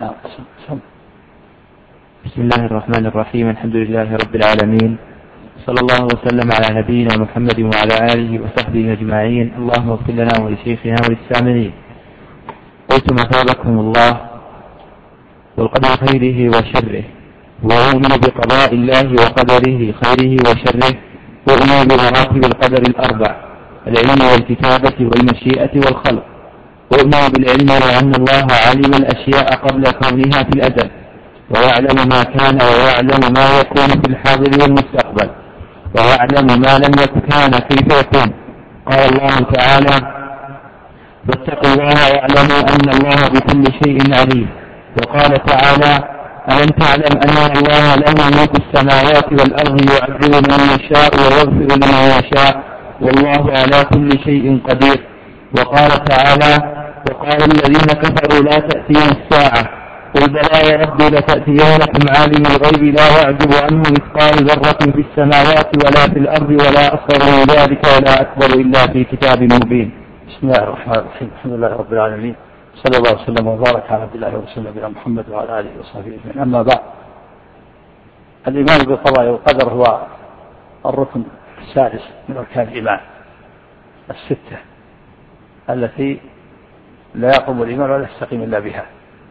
بسم الله الرحمن الرحيم. الحمد لله رب العالمين، صلى الله وسلم على نبينا محمد وعلى آله وصحبه أجمعين. اللهم اغفر لنا ولشيخنا وللسامعين. قلت مثابكم الله والقدر خيره وشره، وأؤمن بقضاء الله وقدره خيره وشره، وأؤمن بمراتب القدر الأربع: العلم والكتابة والمشيئة والخلق، وأؤمن بالعلم وأن الله علم الأشياء قبل كونها في الأزل، ويعلم ما كان ويعلم ما يكون في الحاضر والمستقبل، ويعلم ما لم يكن كان كيف يكون. قال الله تعالى: واتقوا الله واعلموا أن الله بكل شيء عليم. وقال تعالى: ألم تعلم أن الله له ملك السماوات والأرض يعذب من يشاء ويغفر لمن يشاء والله على كل شيء قدير. وقال تعالى: وقال الذين كفروا لا تأتيهم الساعة قل بلى يا ربي لتأتينكم عالم الغيب لا يعزب عنه مثقال ذرة في السماوات ولا في الأرض ولا أصغر من ذلك ولا أكبر إلا في كتاب مبين. بسم الله الرحمن الرحيم. الحمد لله رب العالمين، صلى الله وسلم وبارك على عبد الله ورسوله نبينا محمد وعلى آله وصحبه أجمعين. أما بعد، الإيمان بالقضاء والقدر هو الركن السادس من أركان الإيمان الستة التي لا يقوم الإيمان ولا يستقيم إلا بها.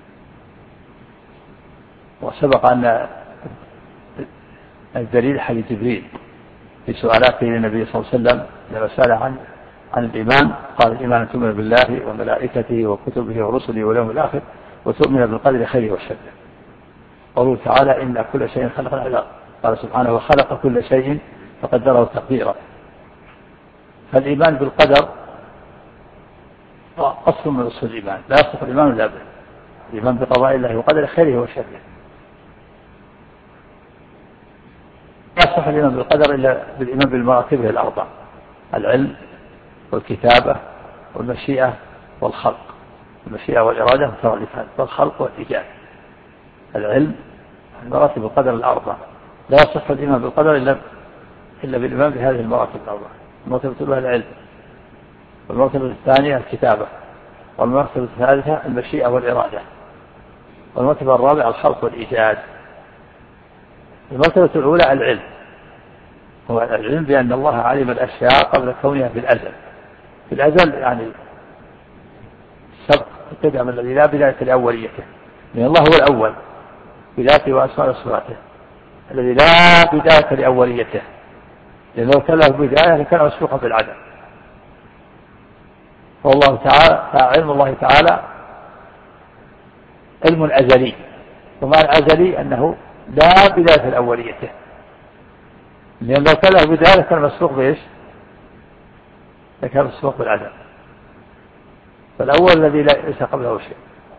وسبق أن الدليل حديث جبريل في سؤالاته للنبي صلى الله عليه وسلم لما سأل عن الإيمان، قال: الإيمان أن تؤمن بالله وملائكته وكتبه ورسله واليوم الآخر وتؤمن بالقدر خيره وشره. قوله تعالى: إن كل شيء خلقنا على. قال سبحانه: وخلق كل شيء فقدره تقديرا. فالإيمان بالقدر أصل من أصول الإيمان، لا يصح الإيمان إلا به. الإيمان بقضاء الله وقدر خيره وشره. لا يصح الإيمان بالقدر إلا بالإيمان بالمراتب الأربع: العلم والكتابة والمشيئة والخلق. المشيئة والإرادة مترادفان، والخلق والإيجاد. العلم مراتب القدر الأربع، لا يصح الإيمان بالقدر إلا بالإيمان بهذه المراتب الأربع. المرتبة الأولى العلم، والمرتبة الثانية الكتابة، والمرتبة الثالثة المشيئة والإرادة، والمرتبة الرابعة الخلق والإيجاد. المرتبة الأولى العلم، هو العلم بأن الله علم الأشياء قبل كونها في الأزل. في الأزل يعني السبق القدم الذي لا بداية لأوليته، لأن الله هو الأول بذاته وأسماء صفاته الذي لا بداية لأوليته، لأن لو كان له بداية لكان مسبوقا بالعدم. والله تعالى علم الله تعالى علم أزلي، ومعنى أزلي أنه لا بداية لأوليته، لأن لو كان له بداية كان مسبوق بإيش؟ لكان مسبوق بالعدم. فالأول الذي ليس قبله شيء،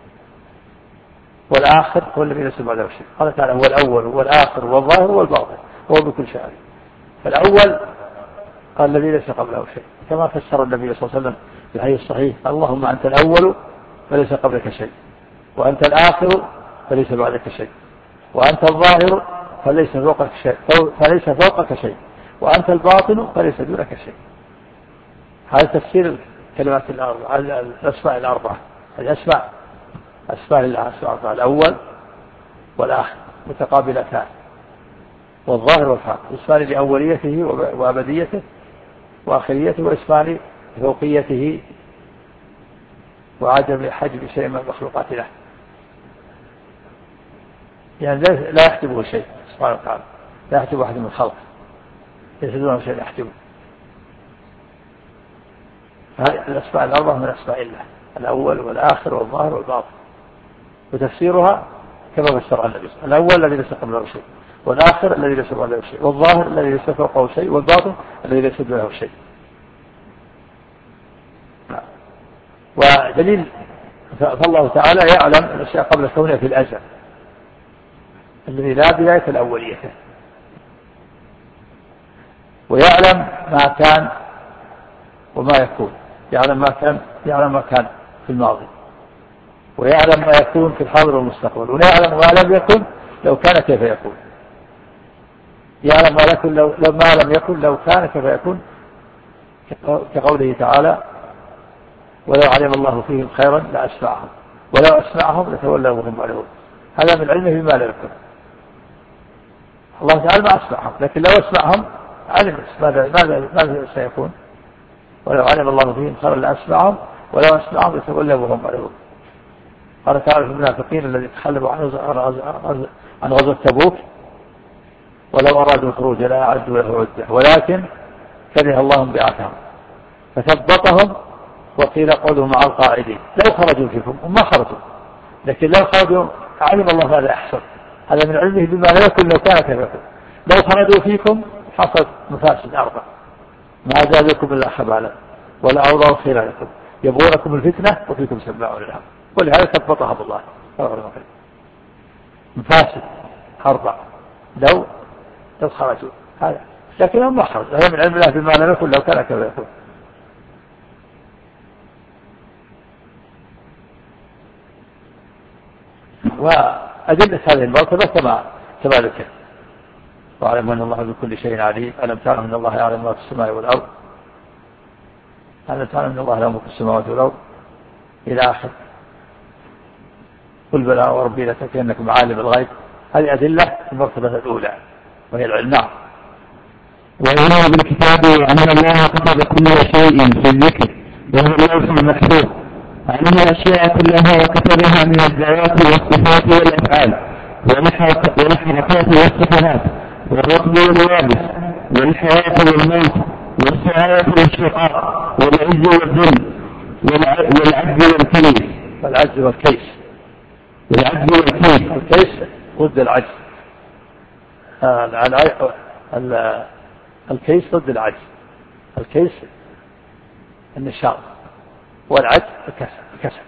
والآخر هو الذي ليس بعده شيء. قال تعالى: هو الأول والآخر والظاهر والباطن وهو بكل شيء عليم. فالأول قال الذي ليس قبله شيء، كما فسر النبي صلى الله عليه وسلم في الحديث الصحيح: اللهم أنت الأول فليس قبلك شيء، وأنت الآخر فليس بعدك شيء، وأنت الظاهر فليس فوقك شيء، وأنت الباطن فليس دونك شيء. هذا تفسير كلمات الأسماء الأربعة. الأسماء لله أسماء أربعة: الأول والآخر متقابلتان، والظاهر والباطن اسمان لأوليته وأبديته وآخريته، واسمان لفوقيته وعدم حجب شيء من المخلوقات له، يعني لا يحجبه شيء سبحانه وتعالى، لا يحجب أحد من الخلق، ليس دونه شيء يحجبه. هذه الأسماء الأربعة من أسماء الله: الأول والآخر والظاهر والباطن. وتفسيرها كما فسرها النبي: الأول الذي ليس قبله شيء، والآخر الذي ليس بعده شيء، والظاهر الذي ليس فوقه شيء، والباطن الذي ليس دونه شيء. ودليل فالله تعالى يعلم الأشياء قبل كونها في الأزل الذي لا بداية الأوليته، ويعلم ما كان وما يكون، يعلم ما كان في الماضي، ويعلم ما يكون في الحاضر والمستقبل، ويعلم ما لم يكن لو كان كيف يكون، يعلم ما لم يكن لو كان كيف يكون، كقوله تعالى: ولو علم الله فيهم خيرا لأسمعهم ولو أسمعهم لتولوا وهم معرضون. هذا من علمه بما لا يكون. الله تعالى ما أسمعهم، لكن لو أسمعهم علم ماذا سيكون. ولو علم الله فيهم خيرا لأسمعهم ولو أسمعهم لتولوا وهم معرضون. قال تعالى في المنافقين الذين تخلفوا عن غزوة تبوك ولو أرادوا الخروج لا أعدوا له عدة ولكن كره الله بعثهم فثبطهم وقيل قولوا مع القاعدين. لو خرجوا فيكم هم ما خرجوا، لكن لو خرجوا علم الله ماذا أحسن. هذا من علمه بما لا يكون لو كان كذا. لو خرجوا فيكم حصلت مفاسد أربع ما زادكم إلا خبالا ولا أوضعوا خلالكم يبغونكم الفتنة وفيكم سماعون لهم. ولهذا ثبطهم الله مفاسد أربع لو خرجوا. هذا لكنهم ما خرجوا. هذا من علم الله بما لا يكون لو كان كذا يكون. وأدلة هذه المرتبة كما ذكر واعلم أن الله بكل شيء عليم. ألم تعلم أن الله يعلم ما في السماء والأرض. ألم تعلم أن الله يعلم ما في السماوات والأرض إلى آخر. قل بلى وربي لتأتينكم عالم الغيب. هذه أدلة المرتبة الأولى وهي العلم. نعم. وإن بالكتاب أن الله كتب كل شيء في الذكر وهو اللوح المحفوظ. علم الأشياء كلها وكتبها من الذوات والصفات والأفعال والحركات والسكنات والرطب واليابس والحياة والموت والسعادة والشقاء والعز والذل والعجز والكيس. العجز والكيس ضد العجز. الكيس ضد العجز. الكيس النشاط والعجز الكسل.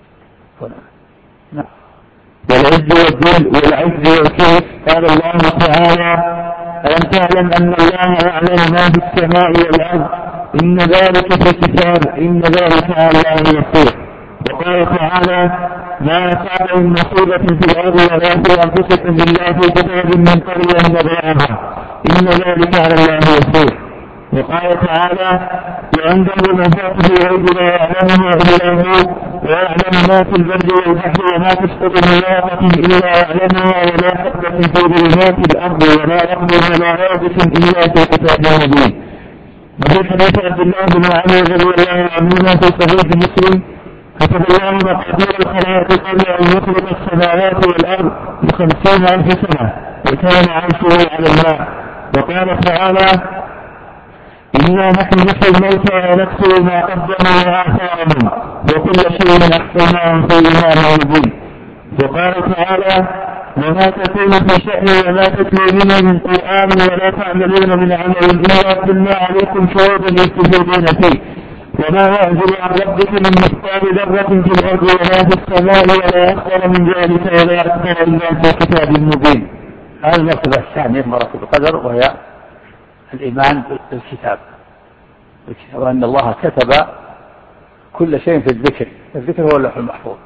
نعم. والعز والذل والعجز والكيس. قال الله تعالى ألم تعلم أن الله يعلم ما في السماء والأرض إن ذلك في كتاب إن ذلك على الله يسير. وقال تعالى ما أصاب من مصيبة في الأرض ولا في أنفسكم إلا في كتاب من قبل أن نبرأها إن ذلك على الله يسير. وقال تعالى وعنده مفاتيح الغيب لا يعلمها إلا هو ويعلم ما في البر والبحر وما تسقط من ورقة إلا يعلمها ولا حبة في ظلمات الأرض ولا رطب ولا يابس إلا في كتاب مبين. وفي حديث عبد الله بن عمرو رضي الله عنهما في صحيح مسلم كتب الله مقادير الخلائق قبل أن يخلق السماوات والأرض ب50,000 سنة وكان عرشه على الماء. وقال تعالى إنا نحن نحيي الموتى ونكتب ما قدموا وآثارهم وكل شيء أحصيناه في إمام مبين. وقال تعالى وما تكون في شأن وما تتلو منه من قرآن ولا تعملون من عمل إلا كنا عليكم شهودا إذ تفيضون فيه وما يعزل عن ربك من مثقال ذرة في الأرض ولا في السماء ولا أكثر من ذلك ولا أكثر إلا في كتاب مبين. هذه المرتبة الثانية مراتب القدر وهي الإيمان بالكتاب وأن الله كتب كل شيء في الذكر. الذكر هو اللوح المحفوظ.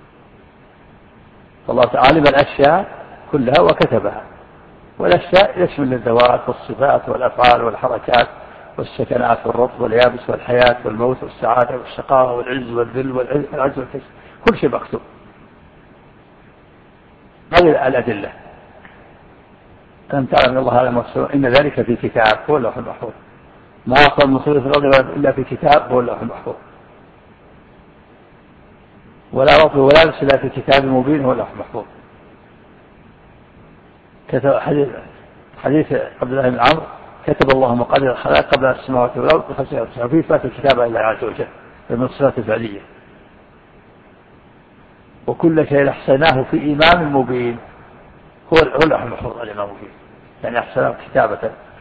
فالله تعالى الأشياء كلها وكتبها. والأشياء يشمل الذوات والصفات والأفعال والحركات والسكنات والرطب واليابس والحياة والموت والسعادة والشقاء والعز والذل والعجز والكسل. كل شيء مكتوب. هذه الأدلة. ألم تعلم أن الله يعلم إن ذلك في كتاب هو اللوح المحفوظ. ما أصل مصير في الأرض إلا في كتاب هو اللوح المحفوظ. ولا رطب ولا يابس إلا في كتاب مبين هو اللوح المحفوظ. كتب حديث عبد الله بن عمرو كتب الله مقادير الخلائق قبل السماوات والأرض ب50,000 فيه فات الكتاب إلا عز وجل من الصفات الفعلية. وكل شيء أحصيناه في إمام مبين هو اللوح المحفوظ الإمام مبين يعني أحصيناه كتابة.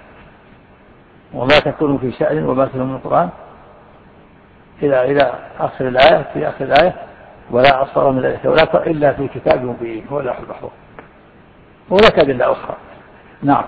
وما تكون في شأن وما تكون من القرآن إلى آخر الآية في آخر الآية ولا أصغر من ذلك ولا إلا في كتاب مبين هو اللوح المحفوظ. ولك أدلة أخرى. نعم.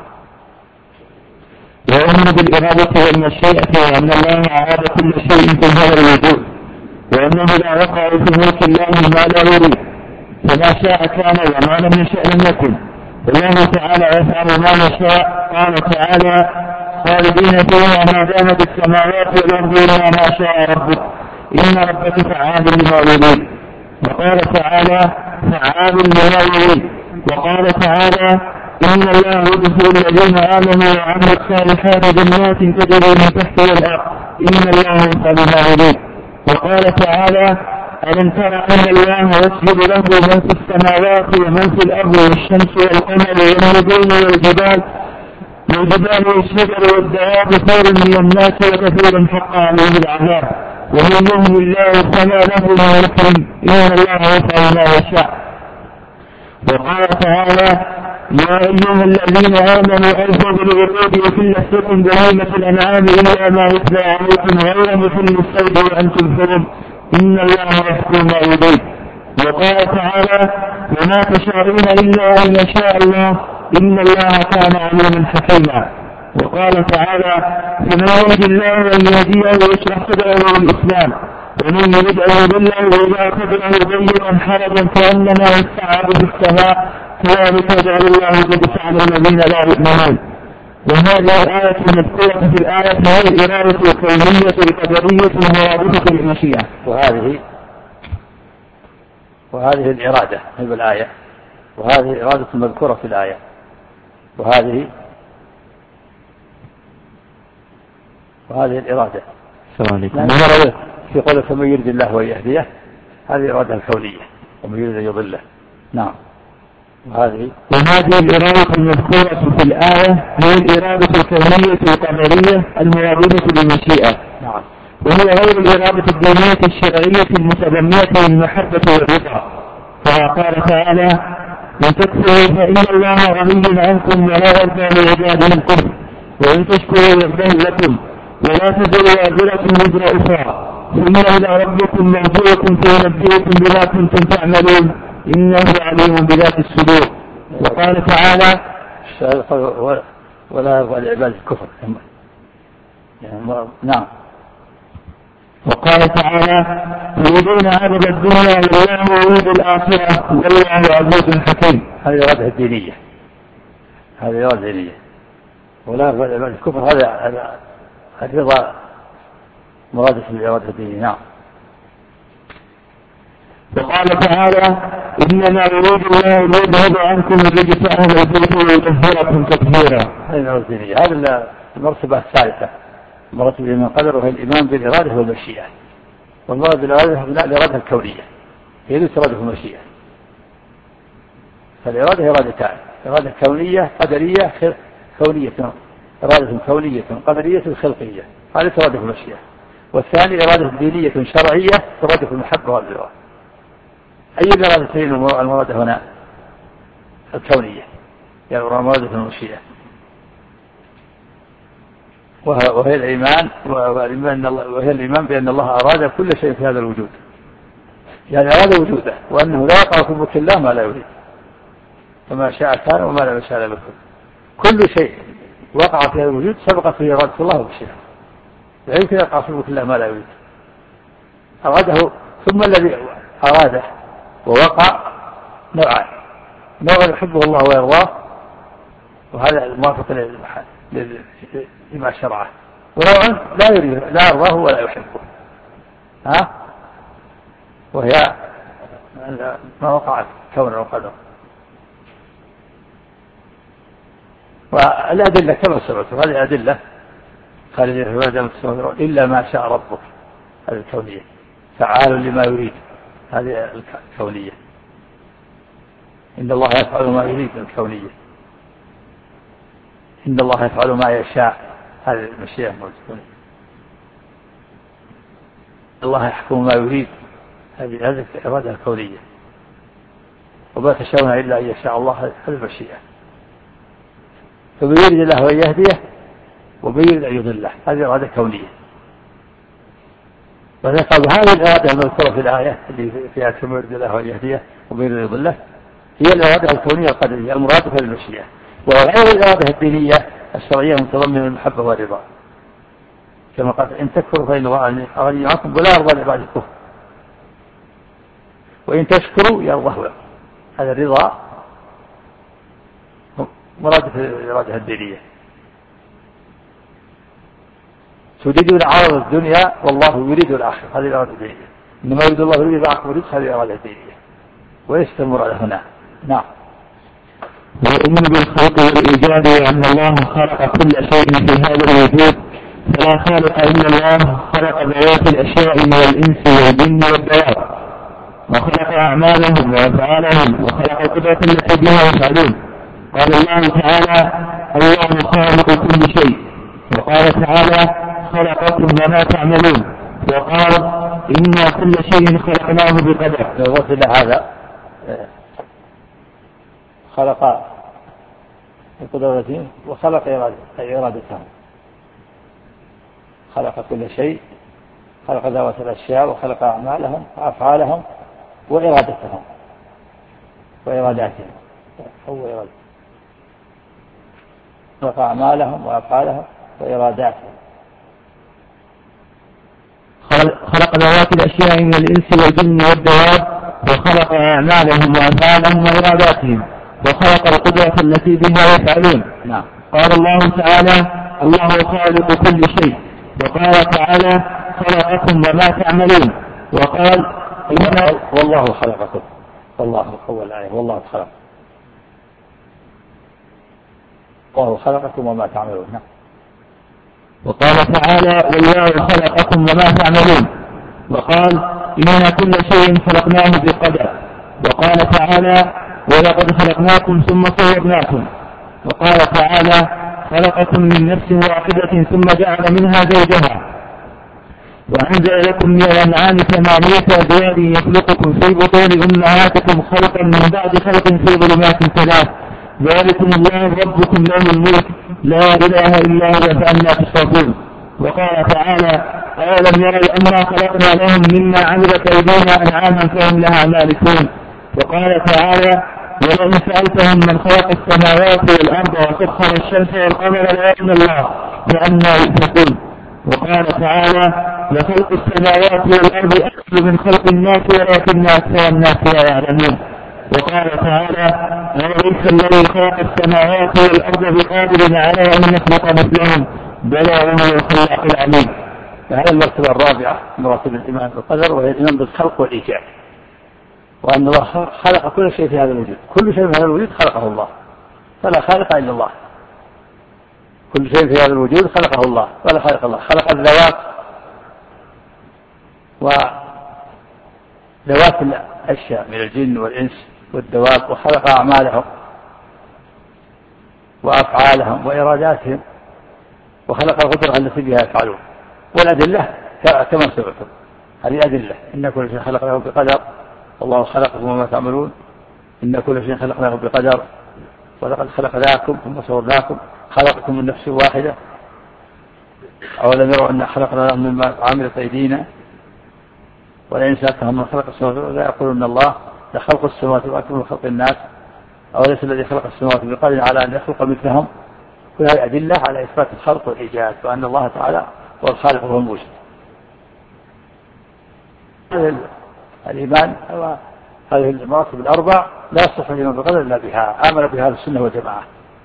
وأن بالإرادة والمشيئة وأن الله أعاد كل شيء في هذا الوجود وأنه لا وقع في ملك الله ما لا يريد فما شاء كان وما لم يشاء لم يكن. والله تعالى يفعل ما يشاء. قال تعالى خالدين فيها ما دامت السماوات والأرض إلا ما شاء ربك إن ربك فعال لما يريد. وقال تعالى فعال لما يريد. وقال تعالى إن الله يدخل الذين آمنوا وعملوا الصالحات جنات تجري من تحتها الأرض إن الله يفعل ما يريد. وقال تعالى ألم تر أن الله يسجد له من في السماوات ومن في الأرض والشمس والقمر والنجوم والجبال والشجر والدواب كثير من الناس وكثير حق عليه العذاب ومن يهن الله فما له من مكرم إن الله يفعل ما يشاء. وقال تعالى يا أيها الذين آمنوا أوفوا بالعقود وكل سكن بهيمة الأنعام إلا ما يتلى عليكم غير مثل الصيد وأنتم حرم إن الله يحكم ما يريد. وقال تعالى وما تشاءون إلا أن يشاء الله إن الله كان عليما حكيما. وقال تعالى فمن يريد الله أن يهديه ويشرح صدره للإسلام ومن يريد أن يضله ويجعل صدره ضيقا حرجا كأنما يصعد في السماء كذلك يجعل الله الرجس على الذين لا يؤمنون. وهذه الآية المذكورة في الآية هي الإرادة الكونية القدرية المرادفة للمشيئة. وهذه الإرادة هي الآية، وهذه الإرادة المذكورة في الآية، وهذه الإرادة. في قوله فمن يريد الله ويهديه هذه الإرادة الكونية ومن يريد أن يضله. نعم. وهذه الإرادة المذكورة في الآية هي الإرادة الكونية القدرية المرادفة للمشيئة. نعم. وهي غير الإرادة الدينية الشرعية المتضمنة للمحبة والرضا. فقال تعالى إن تكفروا فإن الله غني عنكم ولا يرضى لعباده الكفر وإن تشكروا يرضه لكم ولا تزر وازرة وزر أخرى ثم إلى ربكم مرجعكم فينبئكم بما كنتم تعملون إنه عليم بذات الصدور. وقال تعالى ولا يرضى لعباده الكفر. نعم. وقال تعالى يريدون عرض الدنيا والله يريد الآخرة والله عزيز حكيم. هذه الإرادة الدينية، ولا يرضى لعباده الكفر هذا الرضا مرادف بالإرادة الدينية. نعم. وقال تعالى إنما يريد الله ليذهب عنكم الرجس أهل البيت ويطهركم تطهيرا. هذه الإرادة الدينية. هذه المرتبة الثالثة، مرتبة الإيمان قدر، وهي الإيمان بالإرادة والمشيئة. والمراد بالإرادة الإرادة الكونية هي ليست إرادة المشيئة. فالإرادة إرادتان، إرادة كونية قدرية كونية، إرادة كونية قدرية خلقية، هذه إرادة المشيئة. والثاني إرادة دينية شرعية إرادة المحبة والرضا. أي الإرادتين المراد هنا؟ الكونية يعني إرادة المشيئة، وهي الإيمان بأن الله أراد كل شيء في هذا الوجود، يعني أراد وجوده، وأنه لا يقع في ملك الله ما لا يريد، فما شاء كان وما لا يشاء لم يكن. كل شيء وقع في هذا الوجود سبقت فيه إرادة الله ومشيئته، لا يمكن يقع في ملك الله ما لا يريد. أراده، ثم الذي أراده ووقع نوعان: نوع يحبه الله ويرضاه وهذا الموافق لما شرعه، ونوع لا يرضاه ولا يحبه، وهي ما وقعت كون وقدر. والأدلة كما سمعتم هذه أدلة خالدين في الجنة إلا ما شاء ربك، هذه الكونية. فعال لما يريد، هذه الكونية. إن الله يفعل ما يريد، الكونية. إن الله يفعل ما يشاء، هذه المشيئة الكونية. الله يحكم ما يريد، هذه الإرادة الكونية. وما تشاءون إلا أن يشاء الله، هذه المشيئة. فمن يريد الله أن يهديه ومن يريد أن يضله، هذه إرادة كونية. وذكر هذه الإرادة المذكورة في الآية اللي فيها فمن يريد الله أن يهديه ومن يريد أن يضله هي الإرادة الكونية القدرية المرادفة للمشيئة، وغير الإرادة الدينية الشرعية متضمنة المحبة والرضا، كما قال إن تكفروا فإن الله غني عنكم ولا يرضى لعباده الكفر وإن تشكروا يرضه لكم. هذا الرضا مرادف الإرادة الدينية. تريدون عرض الدنيا والله يريد الآخرة، هذه الإرادة الدينية. إنما يريد الله ليذيقكم الرجس هذه إرادة دينية ويستمر على هنا. نعم. ويؤمن بالخلق والإيجاد وأن الله خلق كل شيء في هذا الوجود فلا خالق إلا الله خلق ذوات الأشياء من الإنس والجن والدواب وخلق أعمالهم وأفعالهم وخلق القدرة التي بها يفعلون. قال الله تعالى الله خالق كل شيء، وقال تعالى خلقكم وما تعملون، وقال إنا كل شيء خلقناه بقدر. لو وصل هذا خلق بقدرته وخلق إرادتهم، خلق كل شيء، خلق ذوات الأشياء وخلق أعمالهم وأفعالهم وإرادتهم وإراداتهم خلق أعمالهم وأفعالهم وإراداتهم. خلق ذوات الأشياء من الإنس والجن والدواب وخلق أعمالهم وأفعالهم وإراداتهم وخلق القدرة التي بها يفعلون. نعم. قال الله تعالى الله خالق كل شيء، وقال تعالى خلقكم وما تعملون، وقال والله خلقكم، والله أول الآية والله خلق، الله خلقكم وما تعملون. نعم. وقال تعالى والله خلقكم وما تعملون، وقال إنا كل شيء خلقناه بقدر، وقال تعالى ولقد خلقناكم ثم صورناكم، وقال تعالى خلقكم من نفس واحدة ثم جعل منها زوجها وأنزل لكم من الأنعام 8 أزواج يخلقكم في بطون أمهاتكم خلقا من بعد خلق في ظلمات 3 ذلكم الله ربكم له الملك لا إله إلا هو فأنى تصرفون. وقال تعالى أولم يروا أنا خلقنا لهم مما عملت أيدينا أنعاما فهم لها مالكون. وقال تعالى ولئن سألتهم من خلق السماوات والأرض وسخر الشمس والقمر ليرون الله فأنى يؤفكون. وقال تعالى لخلق السماوات والأرض أكثر من خلق الناس ولكن أكثر الناس لا يعلمون. وقال تعالى أوليس الذي خلق السماوات والأرض بقادر على أن يخلق مثلهم بلى وهو الخلاق العليم. هذه المرتبة الرابعة مراتب الإيمان بالقدر، وهي الإيمان بالخلق والإيجاد، وأن الله خلق كل شيء في هذا الوجود، كل شيء في هذا الوجود خلقه الله فلا خالق إلا الله، كل شيء في هذا الوجود خلقه الله ولا خالق الله. خلق الذوات وذوات الأشياء من الجن والإنس والدواب، وخلق أعمالهم وأفعالهم وإراداتهم، وخلق القدرة التي بها يفعلون. والأدلة كما سمعتم هذه أدلة إن كل شيء خلقناه بقدر، والله خلقكم وما تعملون، إن كل شيء خلقناه بقدر، ولقد خلقناكم ثم صورناكم، خلقكم من نفس واحدة، أولم يروا أن خلقنا لهم مما عملت أيدينا، ولئن سألتهم من خلق السماوات والأرض لا يقولون الله لخلق السماوات والأرض من خلق الناس أوليس الذي خلق السماوات بقادر على أن يخلق مثلهم. كل هذه أدلة على إثبات الخلق والإيجاد، وأن الله تعالى هو الخالق وهو الموجد. الإيمان هذه المراتب الأربع لا يصح الإيمان بالقدر إلا بها، آمن بها السنة والجماعة.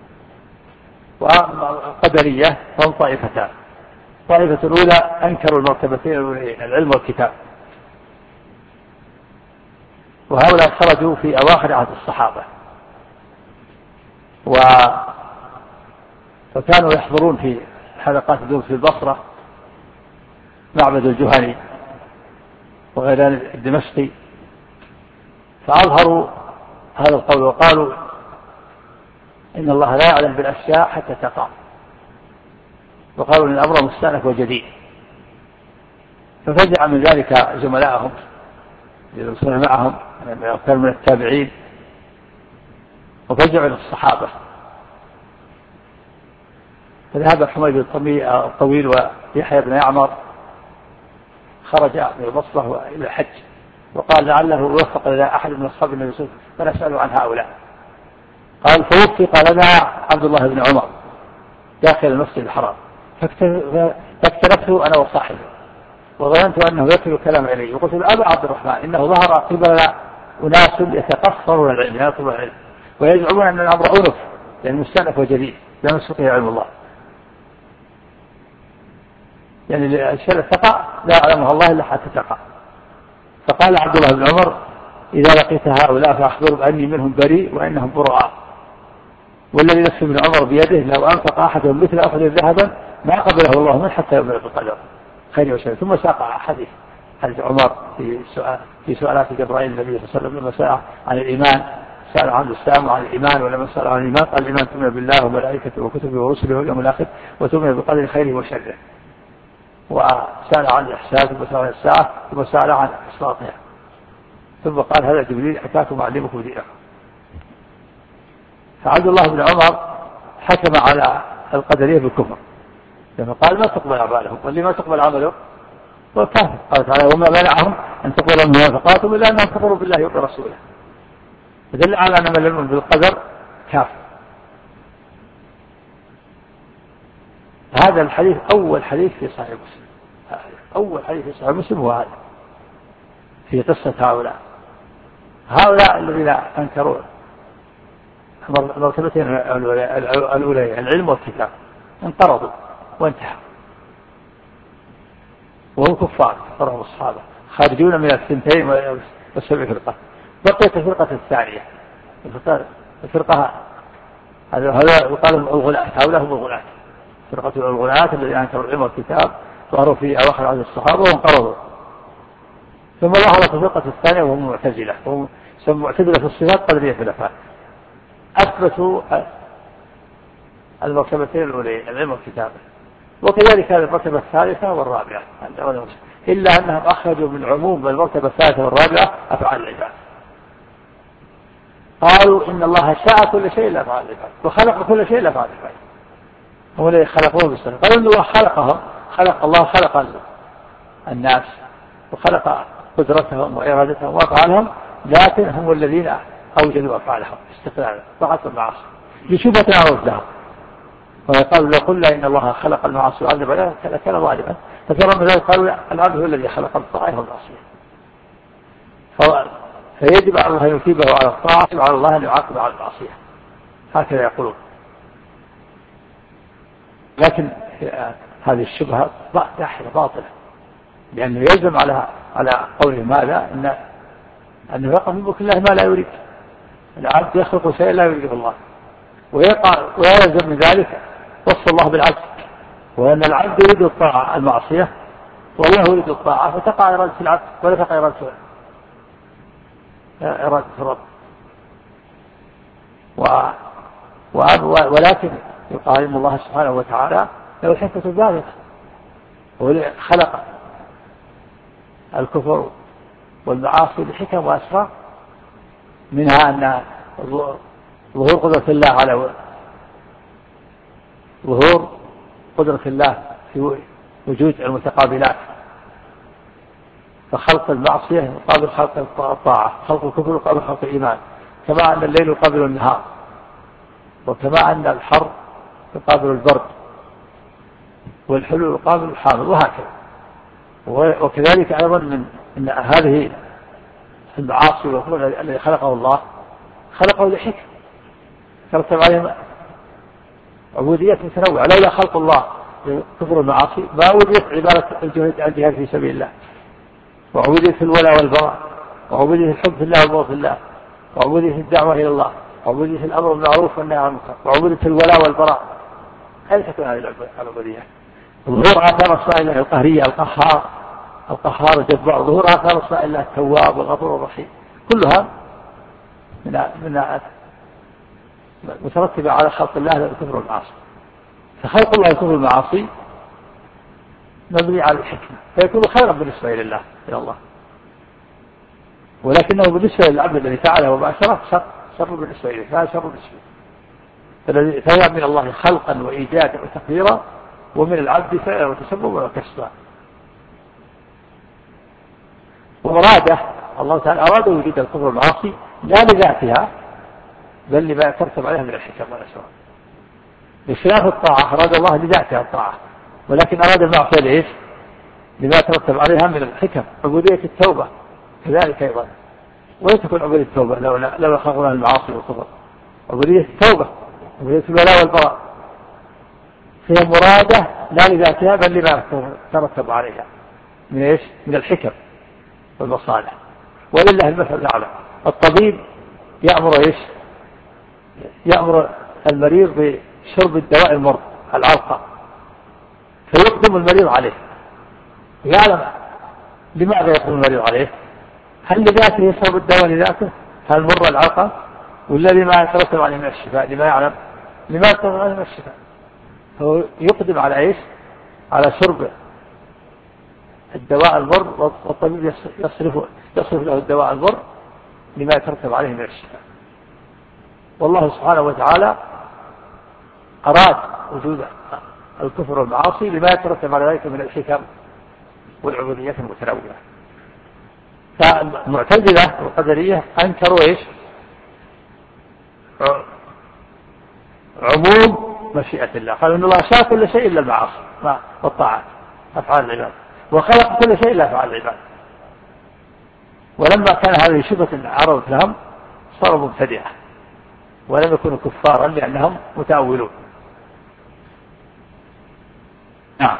وقدرية هم طائفتان، الطائفة الأولى أنكروا المرتبتين الأولين العلم والكتاب، وهؤلاء خرجوا في أواخر عهد الصحابة، وكانوا يحضرون في حلقات الدروس في البصرة معبد الجهني وغيلان الدمشقي، فأظهروا هذا القول وقالوا إن الله لا يعلم بالأشياء حتى تقع، وقالوا إن الأمر مستأنف وجديد. ففزع من ذلك زملائهم يدرسون معهم كانوا من التابعين، وفزعوا إلى الصحابة، فذهب حميد الطويل ويحيى بن يعمر خرج من البصرة إلى الحج، وقال لعله يوفق لنا أحد من أصحاب النبي صلى الله عليه وسلم فنسأل عن هؤلاء. قال فوفق لنا عبد الله بن عمر داخل المسجد الحرام، فاكترفته أنا وصاحبه وظننت أنه يكل الكلام إلي، وقلت له أبا عبد الرحمن إنه ظهر قبلنا أناس يتقصرون العلم يطلبون العلم ويزعمون أن الأمر عنف لأن مستأنف وجديد لا يستطيع علم الله، يعني الأشياء تقع لا يعلمها الله إلا حتى تقع. فقال عبد الله بن عمر إذا لقيت هؤلاء فأخبرهم أني منهم بريء وإنهم براء، والذي نفس ابن عمر بيده لو أنفق أحدهم مثل أحد ذهبا ما قبله الله منه حتى يؤمن بالقدر خير وشر. ثم ساق حديث عمر في سؤالات جبرائيل النبي صلى الله عليه وسلم لما سأل عن الإيمان، سأل عن الإسلام وعن الإيمان، ولما سأل عن الإيمان قال الإيمان تؤمن بالله وملائكته وكتبه ورسله واليوم الآخر وتؤمن بقدر خيره وشره. وسأل عن الإحسان ثم سأل عن الساعة ثم سأل عن إسقاطها، ثم قال هذا جبريل أتاكم أعلمكم دينكم. فعبد الله بن عمر حكم على القدرية بالكفر لما قال ما تقبل أعمالهم، واللي ما تقبل عمله والكافر. قال تعالى وما منعهم أن تقبل منافقاتهم إلا أنهم كفروا بالله وبرسوله، فدل على أن من يؤمن بالقدر كافر. هذا الحديث أول حديث في صحيح مسلم، أول حديث في صحيح مسلم هو هذا في قصة هؤلاء الذين أنكروا مرتبتين الأولى العلم والكتاب انقرضوا وانتهوا وهم كفار كفرهم الصحابة خارجون من 72 فرقة. بقيت الفرقة الثانية الفرقة هذا يقال الغلاة، هؤلاء هم الغلاة، فرقة الغلاة الذين أنكروا العلم والكتاب ظهروا في أواخر عهد الصحابة وانقرضوا. ثم ظهرت الفرقة الثانية وهم معتزلة، وهم معتزلة في الصفات قدرية في الأفعال، أثبتوا المرتبتين الأولين العلم والكتابة. وكذلك هذه المرتبة الثالثة والرابعة، إلا أنهم أخرجوا من عموم المرتبة الثالثة والرابعة أفعال العباد. قالوا إن الله شاء كل شيء إلا أفعال العباد وخلق كل شيء إلا أفعال العباد. هم الذين خلقوه بالسنة. قالوا إن الله خلقهم، الله خلق الناس وخلق قدرتهم وإرادتهم وأفعالهم، لكن هم الذين أوجدوا أفعالهم استقلالا فقط المعاصي لشبهة عرض. ويقال لو قلنا إن الله خلق المعاصي وعذب عليها كان ظالما، فترى من ذلك قالوا العبد هو الذي خلق الطاعة والمعصية، فيجب على الله أن يثيبه على الطاعة وعلى الله أن يعاقب على المعصية، هكذا يقولون. لكن هذه الشبهة باطلة، لأنه يلزم على قوله ماذا أنه يقع في ملك الله ما لا يريد. العبد يخلق شيئا لا يريده الله، ويلزم من ذلك وصف الله بالعبد، وأن العبد يريد الطاعة المعصية والله يريد الطاعة، فتقع إرادة العبد ولا تقع إرادة الرب. ولكن يقال إن الله سبحانه وتعالى له الحكمة البالغة، خلق الكفر والمعاصي بحكم وأسرار، منها أن ظهور قدرة الله على ظهور قدرة الله في وجود المتقابلات، فخلق المعصية يقابل خلق الطاعة، خلق الكفر يقابل خلق الإيمان، كما أن الليل يقابل النهار، وكما أن الحر يقابل البرد، والحلو يقابل الحامض، وهكذا. وكذلك أيضا من أن هذه المعاصي والكفر الذي خلقه الله خلقه لحكم ترتب عليه عبودية متنوعة. لولا خلق الله كفر المعاصي ما وجدت عبادة الجهاد في سبيل الله، وعبودية الولاء والبراء، وعبودية الحب في الله والبغض في الله، وعبودية الدعوة إلى الله، وعبودية الأمر بالمعروف والنهي عن المنكر، وعبودية الولاء والبراء. هل تكون هذه العبودية؟ ظهور آثار أسماء الله القهرية القهار الجبار، ظهور آثار أسماء الله التواب والغفور الرحيم، كلها من مترتبة على خلق الله الكفر والمعاصي. فخلق الله الكفر والمعاصي مبني على الحكمة، فيكون خيرا بالنسبة إلى الله، ولكنه بالنسبة للعبد الذي فعله مباشرة شر بالنسبة إليه، فهذا شر بالنسبة إليه. فهي من الله خلقا وإيجادا وتقديرا، ومن العبد فعلا وتسببا وكسبا. وأراده الله تعالى أراد وجود الكفر والمعاصي لا لذاتها بل لما يترتب عليها من الحكم والأسرار. بخلاف الطاعة أراد الله لذاتها الطاعة، ولكن أراد المعصية لإيش؟ لما يترتب عليها من الحكم. عبودية التوبة كذلك أيضا، ولا تكون عبودية التوبة لو خلقنا المعاصي والكفر. عبودية التوبة عبودية الولاء والبراء فهي مرادة لا لذاتها بل لما يترتب عليها من إيش؟ من الحكم. والمصالح، ولله المثل الأعلى. الطبيب يأمر إيش؟ يأمر المريض بشرب الدواء المر العلقة، فيقدم المريض عليه، يعلم لماذا يقدم المريض عليه؟ هل لذاته يشرب الدواء لذاته؟ هل مر العلقة؟ ولا لما يترتب عليه من الشفاء؟ لما يعلم لما يترتب عليه من الشفاء، هو يقدم على إيش؟ على شرب الدواء المر، والطبيب يصرف له الدواء المر لما يترتب عليه من الشفاء. والله سبحانه وتعالى أراد وجود الكفر والمعاصي لما يترتب على ذلك من الحكم والعبوديات المتنوعة. فالمعتزلة والقدرية أنكروا إيش؟ عموم مشيئة الله، قالوا إن الله شاء كل شيء إلا المعاصي والطاعات أفعال العباد، وخلق كل شيء إلا أفعال العباد. ولما كان هذه شبهة عرضت لهم صاروا مبتدعة ولم يكونوا كفارا لأنهم متأولون. نعم.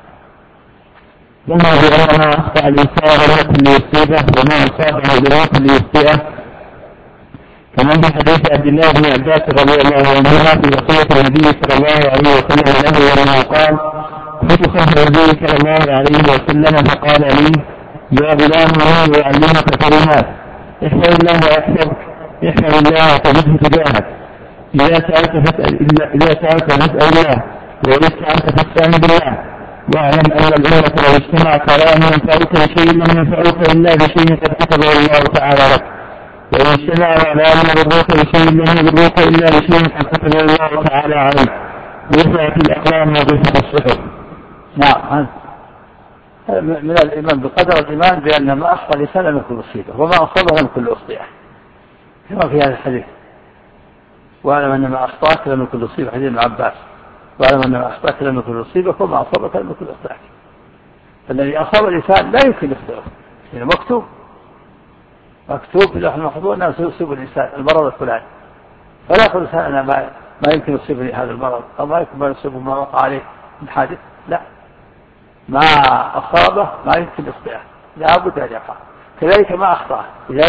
لما بأن ما أخطأ الإنسان غير كل يصيبه وما أصابه غير كل يخطئه، كما في حديث عبد الله بن عباس رضي الله عنهما في وصية النبي صلى الله عليه وسلم له لما قال: كنت خلف النبي صلى الله عليه وسلم فقال لي: يا غلام إني أعلمك كلمات، احفظ الله ويحفظك، احفظ الله تجده تجاهك، إذا سألت فاسأل الله، وإذا استعنت فاستعن بالله، واعلم أن الأمة لو اجتمعت على أن ينفعوك بشيء لم ينفعوك إلا بشيء قد كتبه الله تعالى لك، وإن اجتمعوا على أن يضروك بشيء لم يضروك إلا بشيء قد كتبه الله تعالى عليك، رفعت الأقلام وجفت الصحف. نعم. من الإيمان بقدر الإيمان بأن ما أخطأ الإنسان لم يكن مصيبة، وما أصابه لم يكن أخطئه، كما في هذا الحديث: واعلم أن ما أخطأك لم يكن مصيبة، حديث ابن عباس: واعلم أن ما أخطأك لم يكن مصيبة وما أصابك لم يكن أخطئك. فالذي أصاب الإنسان لا يمكن يخطئه، يعني مكتوب في اللوح المحفوظ أنه سيصيب الإنسان المرض الفلاني، فلا يقول الإنسان أنا ما يمكن يصيبني هذا المرض، أو ما يمكن يصيبه ما وقع عليه من حادث، لا، ما أصابه ما يمكن يخطئه، لا بد أن يقع. كذلك ما أخطأه إذا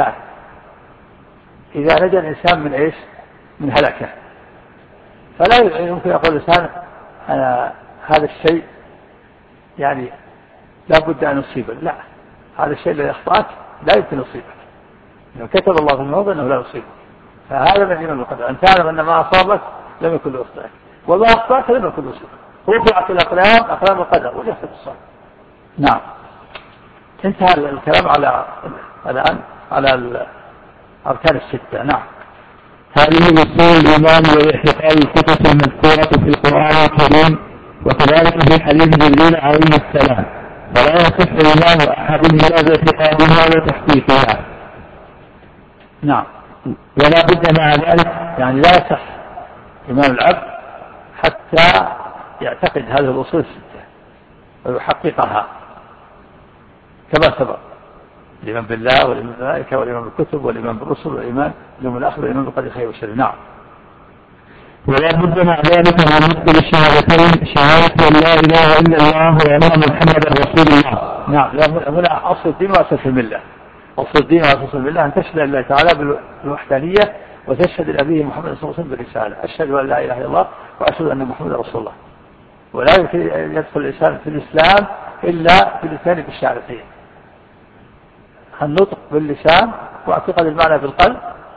نجا الإنسان من إيش؟ من هلكه، فلا يمكن يقول الإنسان أنا هذا الشيء يعني لا بد أن يصيبه، لا، هذا الشيء الذي أخطأك لا يمكن يصيبك، لو كتب الله في الموضع أنه لا يصيبك. فهذا من الإيمان بالقدر، أن تعلم أن ما أصابك لم يكن يخطئك، وما أخطأك لم يكن يصيبك. رفعت الأقلام، أقلام القدر، وجفت الصحف. نعم. انتهى الكلام الآن على الأركان الستة. نعم. هذه أصول الإيمان والاعتقاد الكتب المذكورة في القرآن الكريم، وكذلك في حديث جبريل عليه السلام، فلا يصح إيمان أحد إلا باعتقادها وتحقيقها. نعم. ولا بد مع ذلك، يعني لا يصح إيمان العبد حتى يعتقد هذه الأصول الستة ويحققها كما سبق: الإيمان بالله، والإيمان بالملائكة، والإيمان بالكتب، والإيمان بالرسل، والإيمان باليوم الآخر، والإيمان بالقدر خير وشر. نعم. ولا بد مع ذلك من نطق الشهادتين: شهادة أن لا إله إلا الله وأن محمدا رسول الله. نعم. هنا أصل الدين وأساس الملة. أصل الدين وأساس الملة أن تشهد لله تعالى بالوحدانية، وتشهد لنبيه محمد صلى الله عليه وسلم بالرسالة: أشهد أن لا إله إلا الله وأشهد أن محمدا رسول الله. ولا يمكن أن يدخل الإنسان في الإسلام إلا باللسان بالشهادتين: النطق باللسان، واعتقاد المعنى بالقلب،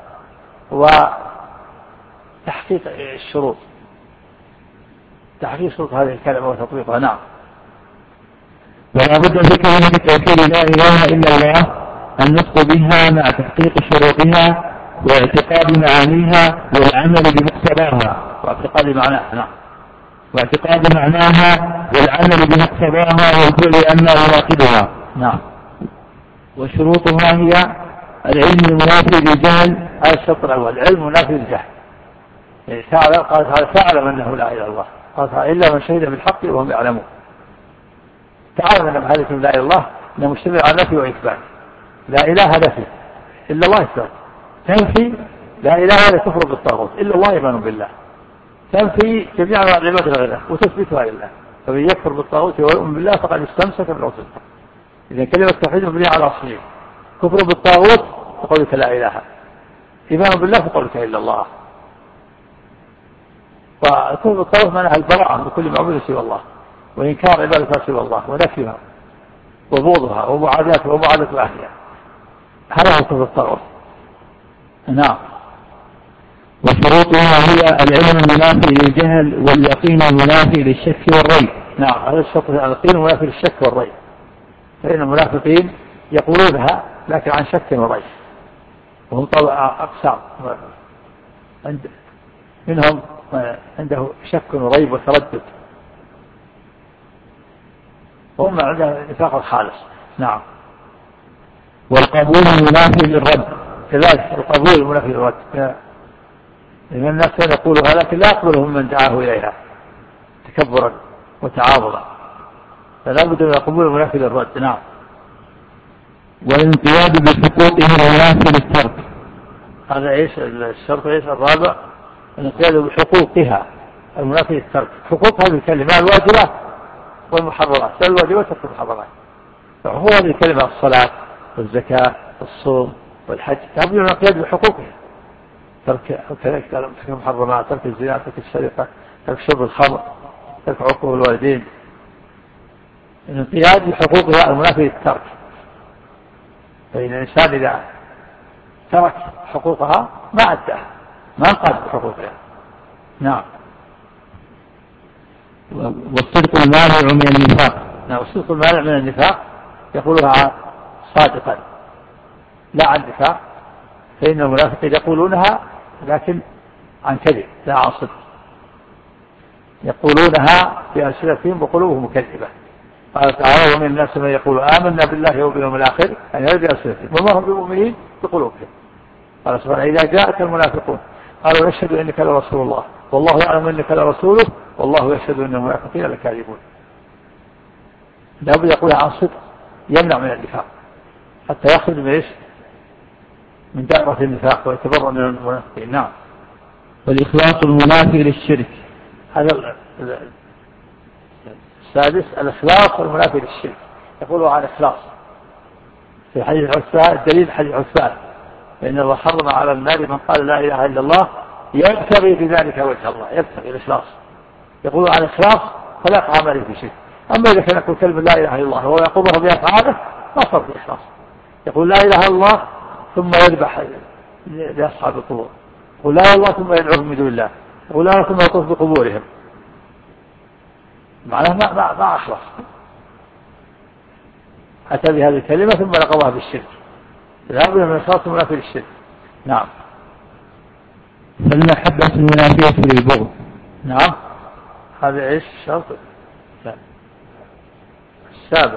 وتحقيق الشروط، تحقيق شروط هذه الكلمة وتطبيقها. نعم. ولا بد في كلمة التوحيد لا إله إلا الله النطق بها مع تحقيق شروطها واعتقاد معانيها والعمل بمقتضاها. واعتقاد معناها. نعم. واعتقاد معناها والعمل بمقتضاها والفعل أما يناقضها. نعم. وشروطها هي العلم المنافي للجهل. هذا الشرط الأول: العلم منافي للجهل. يعني قال تعالى: فاعلم أنه لا إله إلا الله، قال تعالى: إلا من شهد بالحق وهم يعلمون. تعلم أن هذه لا إله إلا الله أنه مشتمل على نفي وإثبات. لا إله نفي، إلا الله إثبات. تنفي لا إله إلا كفر بالطاغوت، إلا الله إيمان بالله. تنفي جميع العباد غيره وتثبتها لله. فمن يكفر بالطاغوت ويؤمن بالله فقد استمسك بالعروة الوثقى. إذا كلمة التوحيد مبنية على أصلين: كفر بالطاغوت وقولك لا إله، إيمان بالله وقولك إلا الله. والكفر بالطاغوت معناها البراءة بكل معبود سوى الله، وإنكار عبادة سوى الله، ونفيها وبغضها ومعاداتها ومعاداة أهلها، هذا هو كفر الطاغوت. نعم. وشروطها هي العلم المنافي للجهل واليقين المنافي للشك والريب. نعم، هذا الشرط: اليقين المنافي للشك والريب. فإن المنافقين يقولونها لكن عن شك وريب، وهم أقسام، منهم عنده شك وريب وتردد، وهم عنده نفاق خالص. نعم. والقبول المنافي للرد، كذلك القبول المنافي للرد، لأن الناس يقولها لكن لا يقبلهم من دعاه إليها تكبرا وتعاظما، فلا بد من القبول المنافي للرد. نعم. والانقياد بحقوقه المنافي للترك، هذا ايش الشرط؟ ايش الرابع؟ الانقياد بحقوقها المنافي للترك. حقوق هذه الكلمة الواجبات والمحرمات، الواجبات والمحرمات. فحقوق هذه الكلمة: الصلاة والزكاة والصوم والحج، لابد من الانقياد بحقوقها. ترك المحرمات، ترك الزنا، ترك السرقة، ترك شرب الخمر، ترك عقوق الوالدين. الانقياد بحقوقها المنافي للترك. فإن الإنسان إذا ترك حقوقها ما أداها، ما انقاد بحقوقها. نعم. والصدق المانع من النفاق. نعم، والصدق المانع من النفاق يقولها صادقا لا عن نفاق، فإن المنافقين يقولونها لكن عن كذب لا عن صدق، يقولونها بألسنتهم وقلوبهم مكذبة. قال تعالى: ومن الناس من يقول آمنا بالله وباليوم الآخر، يعني بألسنتهم وما هم بمؤمنين بقلوبهم. قال سبحانه: إذا جاءك المنافقون قالوا نشهد إنك لرسول الله والله يعلم إنك لرسوله والله يشهد إن المنافقين لكاذبون. لابد يقولها عن صدق يمنع من النفاق حتى يخرج من دائرة النفاق ويتبرأ من المنافقين. نعم. والإخلاص المنافي للشرك، هذا السادس: الإخلاص المنافي للشرك. يقولوا عن إخلاص في حديث عثمان، الدليل حديث عثمان: فإن الله حرم على النار من قال لا إله إلا الله يبتغي بذلك وجه الله، يبتغي الإخلاص. يقولوا عن إخلاص فلا يقع عمله في شرك. أما إذا كان يقول كلمة لا إله إلا الله وهو يقولها بأفعاله ما صار في إخلاص. يقول لا إله إلا الله ثم يذبح لأصحاب القبور، يقول لا إله إلا الله ثم يدعوهم من دون الله، يقول لا إله ثم يطوف بقبورهم، معناه ما أخلص، أتى بهذه الكلمة ثم لقبها بالشرك. لا بد من الإخلاص المنافي للشرك. نعم. فالمحبة المنافية للبغض. نعم. هذا إيش الشرط السابع؟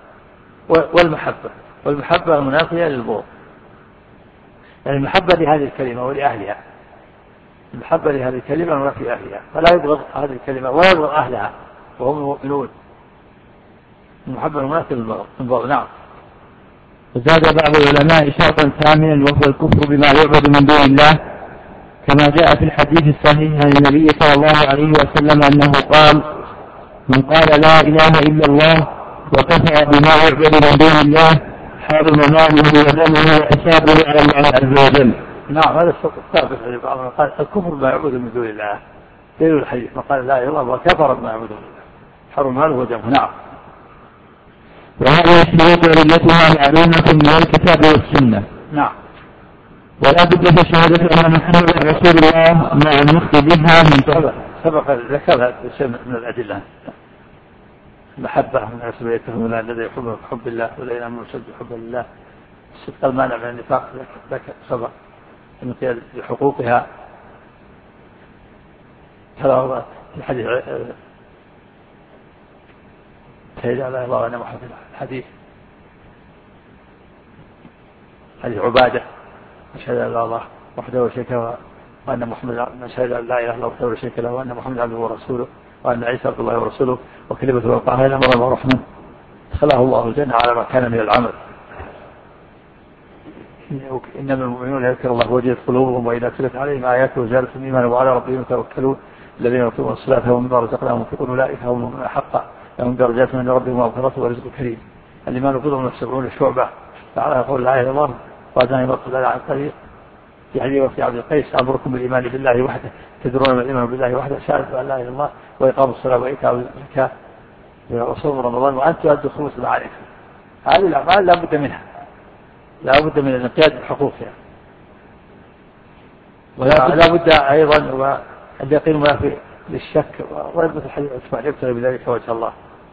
والمحبة المنافية للبغض، يعني المحبة لهذه الكلمة ولأهلها، المحبة لهذه الكلمة ونفي أهلها، فلا يبغض هذه الكلمة ولا يبغض أهلها وهم المؤمنون. المحبة المنافية للبغض. نعم. وزاد بعض العلماء شرطا ثامنا وهو الكفر بما يعبد من دون الله، كما جاء في الحديث الصحيح عن النبي صلى الله عليه وسلم أنه قال: من قال لا إله إلا الله وكفر بما يعبد من دون الله حرم ماله ودمه وحسابه على الله عز وجل. نعم، هذا الشرط الثابت. قال الكفر بما يعبد من دون الله، دليل الحديث: من قال لا إله إلا الله وكفر بما يعبد من دون الله حرم ماله ودمه. نعم. وهذه الشروط علتها معلومة من الكتاب والسنة. نعم. ولا بد في شهادة أن محمدا رسول الله مع النطق بها من سبق ذكرها شيء من الأدلة: المحبة من الناس يتهمون الذي يحب حب الله والذين آمنوا أشد حبا لله، الصدق المانع من النفاق ذكر سبق، الانقياد بحقوقها كما في حديث شهد على الله وأن محمد، حديث عبادة: شهد على الله وحده وشريك وأن محمد، شهد لا إله إلا الله وحده وشريك له وأن محمد عبده ورسوله وأن عيسى عبد الله ورسوله وكلمته ألقاها إلى مريم ورحمة دخله الله الجنة على ما كان من العمل. إنما المؤمنون يذكر الله وجلت قلوبهم وإذا تلت عليهم آياته زادتهم إيمانا وعلى ربهم يتوكلون الذين يقيمون الصلاة ومما رزقناهم ينفقون أولئك هم المؤمنون حقا لهم درجات من ربهم ومغفرة ورزق كريم. الإيمان بضع وسبعون شعبة، فعلى يقول لا إله إلا الله وأذان يبطل عن الطريق يعني وفي عبد القيس أمركم بالإيمان بالله وحده تدرون من الإيمان بالله وحده شهادة أن لا إله إلا الله وإقام الصلاة وإيتاء الزكاة وصوم رمضان وأن تؤدوا خمس المعارف. هذه الأعمال لا بد منها، لا بد من الانقياد بحقوقها، ولا بد أيضا أن يقين ما في للشك ورغبة الحديث عثمان يبتغي بذلك وجه الله.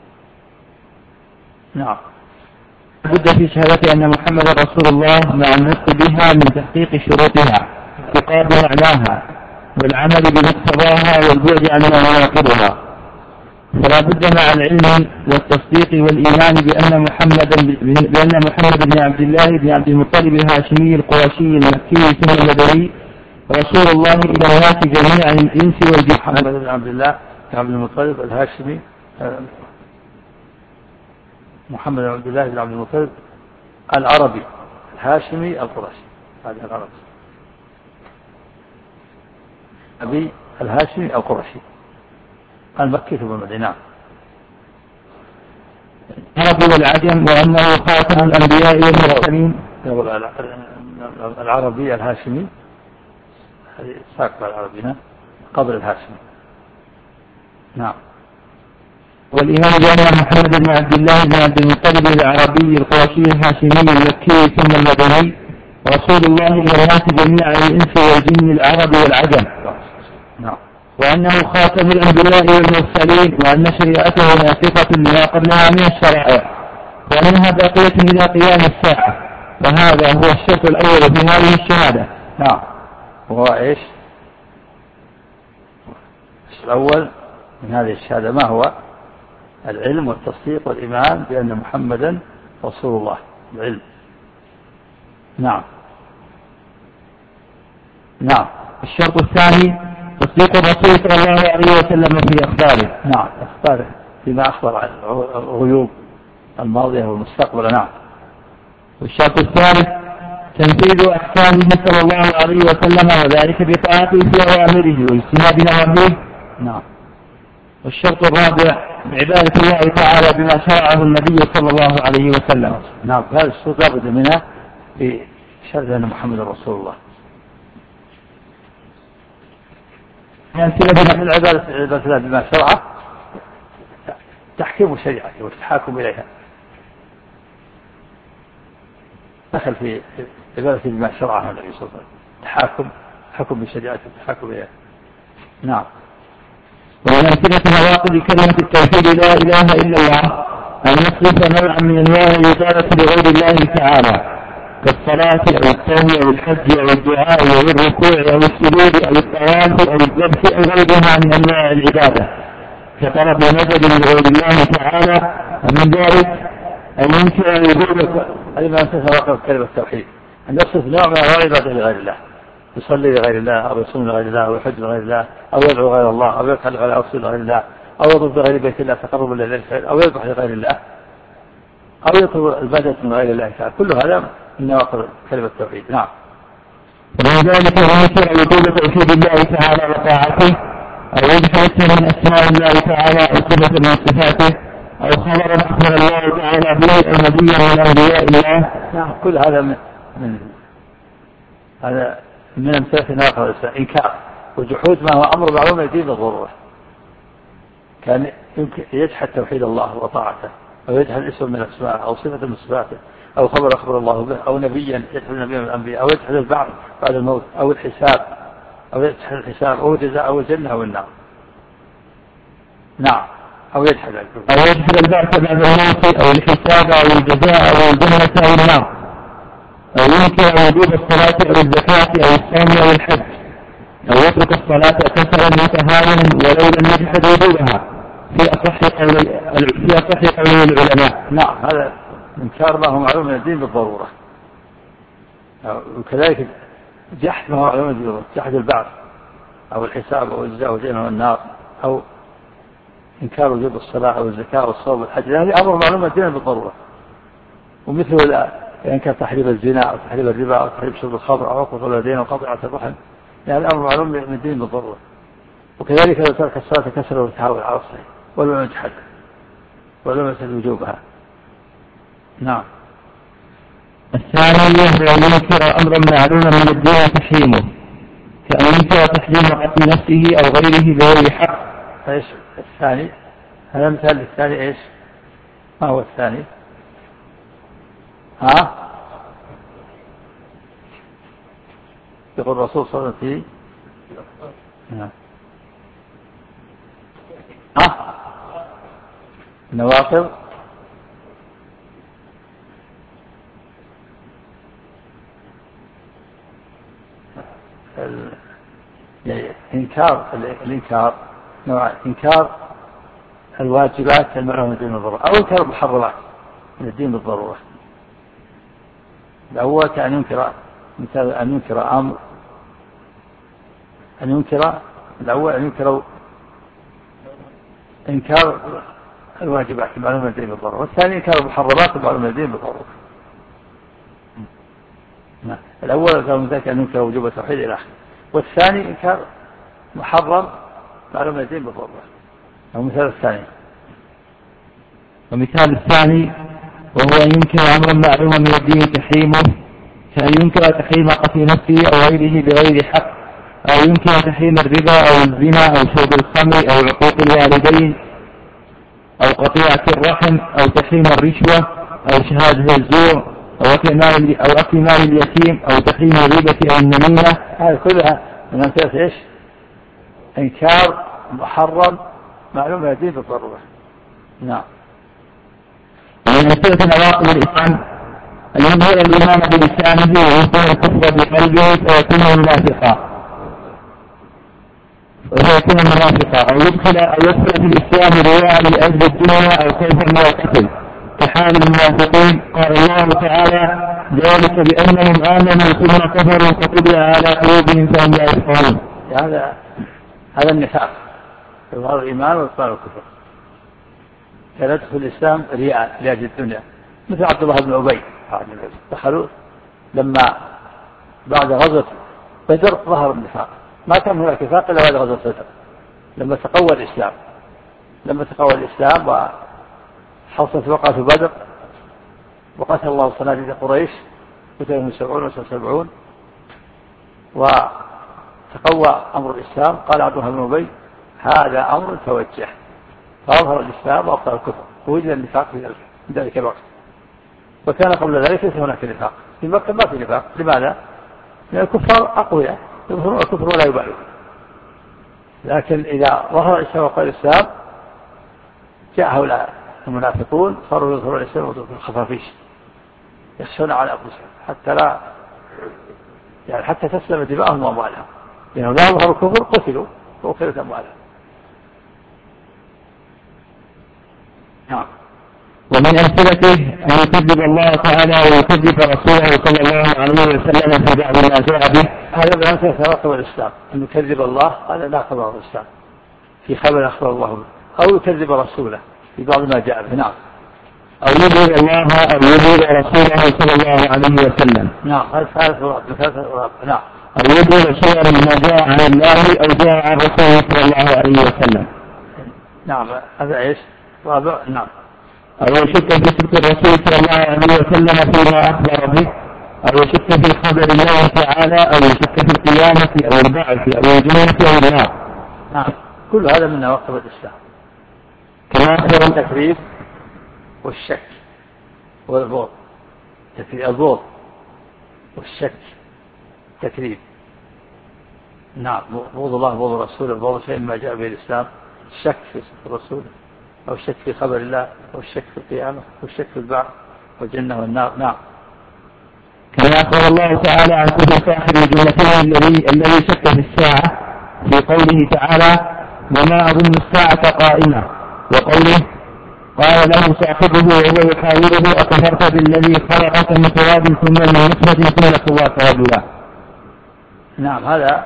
نعم. بد في شهادة أن محمد رسول الله مع النطق بها من تحقيق شروطها اعتقاد معناها والعمل بمقتضاها والبعد عن ما يناقضها، فلا بد مع العلم والتصديق والإيمان بأن محمد بن عبد الله بن عبد المطلب الهاشمي القرشي المكي ثم المدني رسول الله إلى الناس جميعا الإنس والجن. محمد بن عبد الله بن عبد المطلب الهاشمي محمد بن عبد الله بن عبد المطلب العربي الهاشمي القرشي، هذا العربي أبي الهاشمي القرشي المكي ثم المدينة العرب والعجم، وأنه خاتم الأنبياء والمرسلين. العربي الهاشمي هذه ساقط العربي قبل الهاشمي. نعم. والإيمان بأن محمد بن عبد الله بن عبد المطلب العربي القرشي الهاشمي المكي ثم المدني رسول الله إلى الناس جميعا الإنس والجن العرب والعجم. نعم. وأنه خاتم الأنبياء والمرسلين، وأن شريعته ناسخة لما قبلها من الشرائع وأنها باقية إلى قيام الساعة، وهذا هو الشرط الأول في هذه الشهادة. نعم. وهو إيش؟ الأول من هذه الشهادة ما هو؟ العلم والتصديق والإيمان بأن محمدا رسول الله، العلم. نعم. نعم. الشرط الثاني تصديق الرسول صلى الله عليه وسلم في أخباره. نعم، أخباره فيما أخبر عن الغيوب الماضية والمستقبل. نعم. والشرط الثالث تنفيذ أحكامه صلى الله عليه وسلم، وذلك بطاعته في أوامره واجتناب نواهيه. نعم. والشرط الرابع عبادة الله تعالى بما شرعه النبي صلى الله عليه وسلم. نعم. هذا الشرط لا بد منها في شهادة أن محمد رسول الله. من عبادة الله بما شرعه تحكيم شريعته والتحاكم إليها، دخل في عبادة بما شرعه النبي صلى الله عليه وسلم، حكم بشريعته والتحاكم إليها. نعم. ومن أمثلة نواقض كلمة التوحيد لا إله إلا الله أن يصرف نوعا من أنواع العبادة لغير الله تعالى كالصلاة أو الصوم أو الحج أو الدعاء أو الركوع أو السجود أو الطواف أو الذبح أو غيرها من أنواع العبادة كطلب مدد لغير الله تعالى، ومن ذلك أن ينكر وجوب هذه ما أمثلة كلمة التوحيد، أن يصرف نوع من أنواع العبادة لغير الله، يصلي لغير الله أو يصوم لغير الله أو يحج لغير الله أو يدعو غير الله أو يفعل على أوصي لغير الله أو يطلب بغير بيت الله تقرب إلى الفعل أو يذبح لغير الله أو يطلب البدء من غير الله تعالى، كل هذا من نواقض كلمة التوحيد. نعم. ومن ذلك ينكر وجوب توحيد الله تعالى وطاعته أو يجحد من أسماء الله تعالى أو صفة من صفاته أو خبر أخبر الله تعالى به أو نبيا من أنبياء الله. نعم. كل هذا من أمثلة نواقض الإسلام، إنكار وجحود ما هو أمر معلوم الدين بالضرورة. كان يمكن يجحد توحيد الله وطاعته أو يجحد اسم من الأسماء أو صفة من صفاته أو خبر أخبر الله به أو نبيا يجحد نبيا من الأنبياء أو يجحد البعث بعد الموت أو الحساب أو يجحد الحساب أو الجزاء أو الجنة أو النار. نعم. أو يجحد البعث بعد الموت أو الحساب أو الجزاء أو الجنة أو النار، أو ينكر وجوب الصلاة أو الزكاة أو الصوم أو الحج، أو يترك الصلاة كسلا وتهاونا ولو لم يجحد وجوبها في أصح قول العلماء. نعم. هذا إنكار ما هو معلوم من الدين بالضرورة، وكذلك جحد ما هو معلوم من الدين بالضرورة، جحد البعث أو الحساب أو الجزاء أو الجنة والنار أو إنكار وجوب الصلاة أو الزكاة أو الصوم والحج، هذه أمر معلوم من الدين بالضرورة. ومثل كان تحريم الزنا أو تحريم الربا أو تحريم شرب الخمر أو عقوق الوالدين أو قطيعة الرحم، يعني الأمر معلوم من الدين بالضرورة. وكذلك لو ترك الصلاة كسر وتهاون على الصحيح ولم يجحد ولم يجحد وجوبها نعم. الثاني هو أن ينكر أمرا معلوما من الدين تحريمه، كأن ينكر تحريم قتل نفسه أو غيره بغير حق. ايش الثاني؟ هذا مثال الثاني ايش؟ ما هو الثاني؟ يقول الرسول صلى الله عليه وسلم نواقض الإنكار نوع إنكار الواجبات المعلومة من الدين بالضرورة، أو إنكار المحرمات من الدين بالضرورة. الأول كأن ينكر مثال أن ينكر أمر، أن ينكر الأول أن ينكر إنكار الواجبات المعلومة من الدين بالضرورة، والثاني إنكار المحرمات المعلومة من الدين بالضرورة. الأول كان ذلك أن ينكر وجوب التوحيد إلى آخره، والثاني إنكار محرم معلومة من الدين بالضرورة. أو مثال الثاني. ومثال الثاني وهو أن ينكر أمرا معلوما من الدين تحريمه، كأن ينكر تحريم قتل نفسه أو غيره بغير حق، أو ينكر تحريم الربا أو الزنا أو شرب الخمر أو عقوق الوالدين أو قطيعة الرحم أو تحريم الرشوة أو شهادة الزور أو أكل مال اليتيم أو تحريم الربا أو النميمة. هذه كلها من أمثلة إيش؟ إنكار محرم معلوم من الدين بالضرورة. نعم. ومن أمثلة نواقض الإسلام أن يظهر الإيمان بلسانه ويظهر الكفر بقلبه فيكون منافقا، أو يدخل في الإسلام رياء لأجل الدنيا أو خوفا من القتل كحال المنافقين. قال الله تعالى: ذلك بأنهم آمنوا ثم كفروا فطبع على قلوبهم فهم لا يفقهون. هذا النفاق، إظهار الإيمان وإبطال الكفر. كان يدخل الإسلام رياء لأجل الدنيا، مثل عبد الله بن أبي دخلوا لما بعد غزوة بدر ظهر النفاق، ما كان هناك نفاق إلا بعد غزوة بدر لما تقوى الإسلام وحصلت وقعة بدر وقتل الله صناديد قريش قتلهم 70 وتقوى أمر الإسلام. قال عبد الله بن أبي: هذا أمر توجه، فأظهر الإسلام وأبطل الكفر، ووجد النفاق في ذلك الوقت. وكان قبل ذلك ليس هناك نفاق في مكة، ما في نفاق. لماذا؟ لأن الكفار أقوياء يظهرون الكفر ولا يبالون، لكن إذا ظهر الإسلام وقال الإسلام جاء هؤلاء المنافقون صاروا يظهرون الإسلام ويظهرون الخفافيش، يخشون على أنفسهم حتى تسلم دماءهم وأموالهم، لأنهم لا يظهروا الكفر قتلوا وأخذت أموالهم. نعم. ومن أمثلته أن يكذب الله تعالى ويكذب رسوله صلى الله عليه وسلم في بعض ما جاء به. هذا من أمثلة نواقض الإسلام، أن يكذب الله، هذا ناقض الإسلام في خبر أخبر الله به، أو يكذب رسوله في بعض ما جاء به. نعم. أو يبغض الله أو يبغض رسوله صلى الله عليه وسلم. نعم. هذا ثالث. نعم. أو يبغض شيئا ما جاء عن الله أو جاء عن رسوله صلى الله عليه وسلم. نعم. هذا إيش؟ رابع. نعم. أو يشك في صدق الرسول صلى الله عليه وسلم فيما أخبر به، أو يشك في خبر الله تعالى، أو يشك في القيامة أو البعث أو الجنة أو النار. نعم. كل هذا من نواقض الإسلام، كما أخبر التكذيب والشك والبغض. البغض والشك تكذيب. نعم. بغض الله بغض رسوله، بغض شيء ما جاء به الإسلام، الشك في صدق الرسول أو الشك في خبر الله أو الشك في القيامة أو الشك في البعث والجنة والنار. نعم. كما أخبر الله تعالى عن كل صاحب الجنتين الذي شك في الساعة في قوله تعالى: وما أظن الساعة قائمة، وقوله: قال له صاحبه وهو يحاوره: أكفرت بالذي خلقك من تراب ثم من نطفة ثم سواك رجلا. نعم.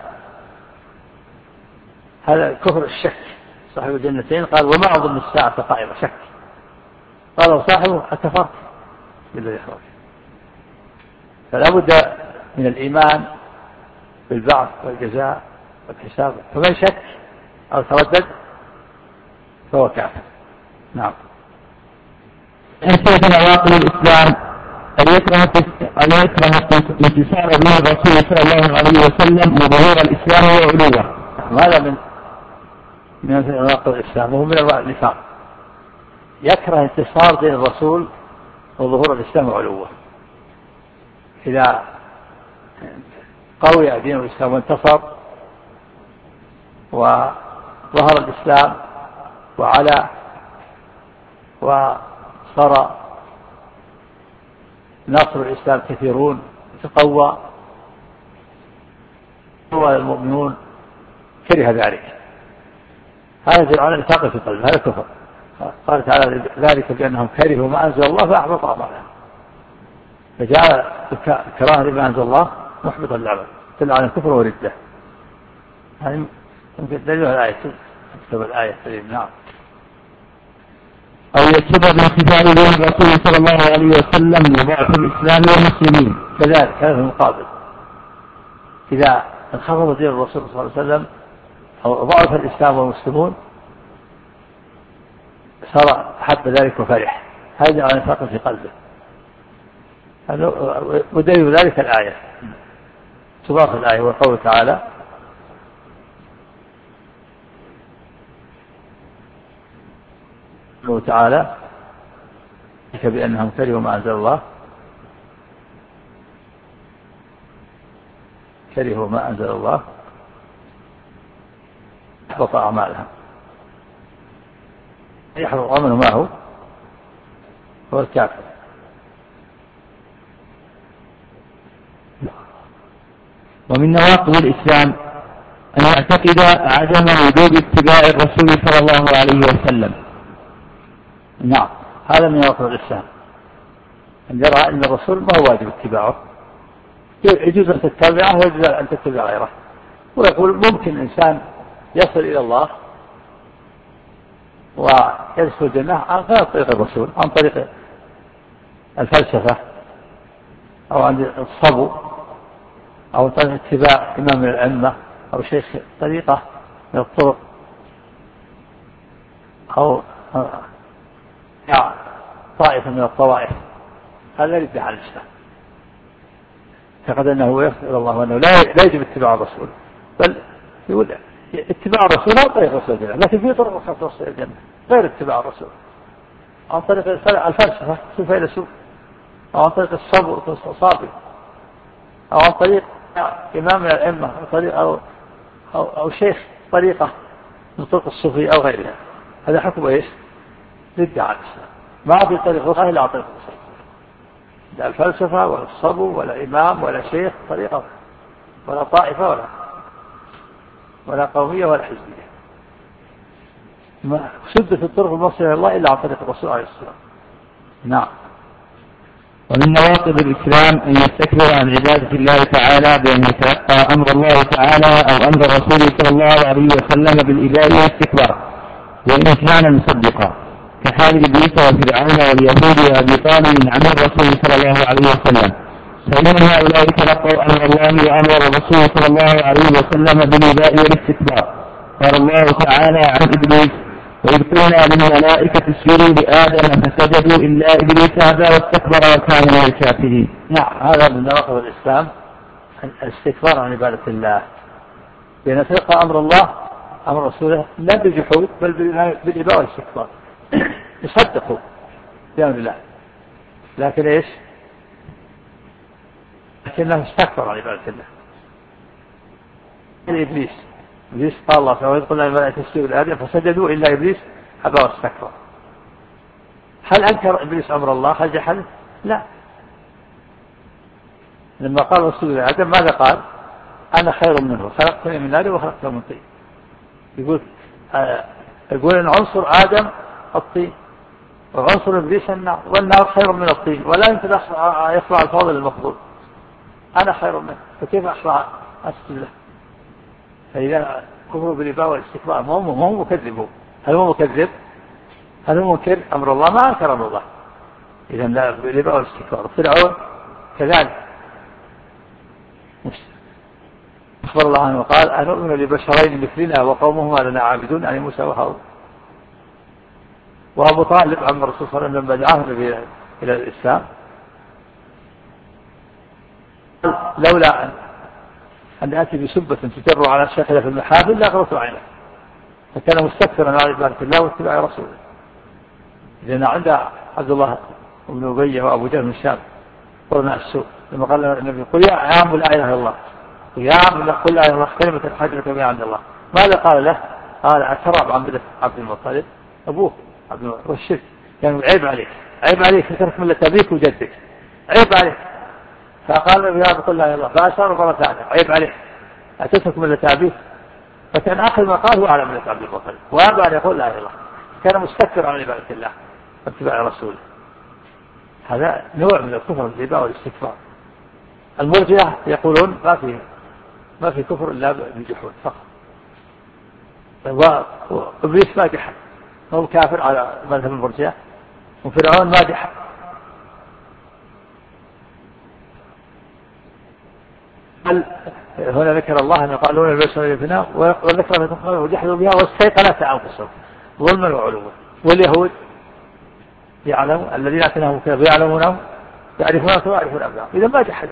هذا كفر الشك. صاحب الجنتين قال: وما أظن الساعة قائمة، شك. قال صاحبه: أكفرت بالذي خلقك. فلا بد من الإيمان بالبعث والجزاء والحساب، فمن شك أو تردد فهو كافر. نعم. أمثلة نواقض الإسلام أن يكره انتصار به الرسول صلى الله عليه وسلم وظهور الإسلام وعلوه. هذا من نواقض الإسلام وهو من النفاق. يكره انتصار دين الرسول وظهور الإسلام وعلوه. إذا قوي دين الإسلام وانتصر وظهر الإسلام وعلى وصار ناصر الإسلام كثيرون تقوى المؤمنون كره ذلك. هذا يدل على نفاق في القلب، هذا كفر. قال تعالى ذلك بأنهم كرهوا ما أنزل الله فأحبط أعمالهم. فجعل الكراهة لما أنزل الله محبطا للعمل، دل على الكفر والردة. هذه يمكن دليل الآية، تكتب الآية. نعم. أو يكتب بالخفاء بين الرسول صلى الله عليه وسلم وضعف الإسلام والمسلمين. كذلك هذا المقابل، إذا انخفض دين الرسول صلى الله عليه وسلم أو ضعف الإسلام والمسلمون صار أحب ذلك وفرح. هذا على نفاق في قلبه. ودليل ذلك الآية، تضاف الآية وقوله تعالى بأنهم كرهوا ما أنزل الله أحبط أعمالهم. يحبط عمله معه هو الكافر. ومن نواقض الإسلام أن يعتقد عدم وجوب اتباع الرسول صلى الله عليه وسلم. نعم، هذا من نواقض الإسلام، أن يرى أن الرسول ما هو واجب اتباعه، يجوز أن تتبعه ويجوز أن تتبع غيره. ويقول ممكن إنسان يصل إلى الله ويدخل الجنة عن غير طريق الرسول، عن طريق الفلسفة أو عن الصبو أو طريق اتباع إمام من الأئمة أو شيخ طريقة من الطرق أو طائفة من الطوائف. هذا يدعي على الإسلام، اعتقد أنه يصل إلى الله وأنه لا يجب اتباع الرسول، بل يقول اتباع الرسول عن طريق رسول الجنة، لكن في طرق أخرى توصل الجنة غير اتباع الرسول، عن طريق الفلسفة الفيلسوف، أو عن طريق الصبر والصابر، أو عن طريق إمام من الأئمة أو شيخ طريقة من طرق الصوفية أو غيرها. هذا حكم إيش؟ ضد على الإسلام، ما في طريق أخرى إلا عن طريق الرسول، لا الفلسفة ولا الصبو ولا إمام ولا شيخ طريقة ولا طائفة ولا قومية ولا حزبية. ما شدت الطرق الموصلة إلى الله إلا عن طريق الرسول عليه السلام. نعم. ومن نواقض الإسلام أن يستكبر عن عبادة الله تعالى بأن يتلقى أمر الله تعالى أو أمر رسوله صلى الله عليه وسلم بالإباء والاستكبار والإمتنان مصدقا، كحال إبليس وفرعون واليهود وأبي طالب عن الرسول صلى الله عليه وسلم، فإن هؤلاء تلقوا أمر الله وأمر الرسول صلى الله عليه وسلم بالإباء والاستكبار. قال الله تعالى عن إبليس: وإذ قلنا للملائكة اسجدوا لآدم فسجدوا إلا إبليس أبى واستكبر وكان من الكافرين. نعم، هذا من نواقض الإسلام الاستكبار عن عبادة الله، بأن تلقى أمر الله أمر رسوله لا بالجحود بل بالإباء والاستكبار. يصدقوا بأمر الله، لكن إيش؟ لكنه استكبر عن عبادة الله. إبليس قال الله تعالى: وإذ قلنا للملائكة اسجدوا لآدم فسجدوا إلا إبليس أبى واستكبر. هل أنكر إبليس أمر الله؟ هل جحده؟ لا. لما قال اسجدوا لآدم ماذا قال؟ أنا خير منه، خلقتني من نار وخلقته من طين. يقول إن عنصر آدم الطين وعنصر إبليس النار، والنار خير من الطين، ولا يمكن يخضع الفاضل المفضول. أنا خير منه، فكيف أخضع أسجد له؟ فإذا كفروا بالإباء والاستكبار ما هو مكذب. هل هو مكذب؟ هل هو منكر أمر الله؟ ما أنكر أمر الله. إذا لا بالإباء والاستكبار. فرعون كذلك أخبر الله عنه وقال: أنؤمن لبشرين مثلنا وقومهما لنا عابدون، يعني موسى وهارون. وأبو طالب عم الرسول صلى الله عليه وسلم لما دعاه إلى الإسلام لولا أن أتي بسبة تجر على شكله في المحافل لأغرت عينه، فكان مستكثرا على عبادة الله واتباع رسوله. لأن عند عبد الله بن أبي وأبو جهل بن الشام قرناء السوء لما قال النبي قل يا عام لا إله إلا الله، قل يا عام قل لا إله إلا الله كلمة حجرة بها عند الله. ماذا قال له؟ قال أترى بعمدة عبد المطلب أبوه عبد المطلب والشرك، يعني عيب عليك، عيب عليك تترك ملة أبيك وجدك، عيب عليك. فقال النبي قل لا إله إلا الله فأشار مرة ثانية عيب عليك أتترك ملة أبيك. فكان آخر ما قال هو على ملة عبد المطلب وأبى أن يقول لا إله إلا الله، كان مستكثر عن عبادة الله واتباع رسوله. هذا نوع من الكفر الإباء والاستكبار. المرجئة يقولون ما في كفر إلا بالجحود فقط. وإبليس ما جحد، هو كافر على مذهب المرجئة، وفرعون ما جحد. هنا ذكر الله أن يقالون البشر في النار وذكر فتقالوا وجحدوا بها واستيقنت أنفسهم ظلما وعلوا. واليهود يعلموا الذين أتناهم كتاب يعلمونه يعرفونه كما يعرفون أبناءهم، إذا ما جحد.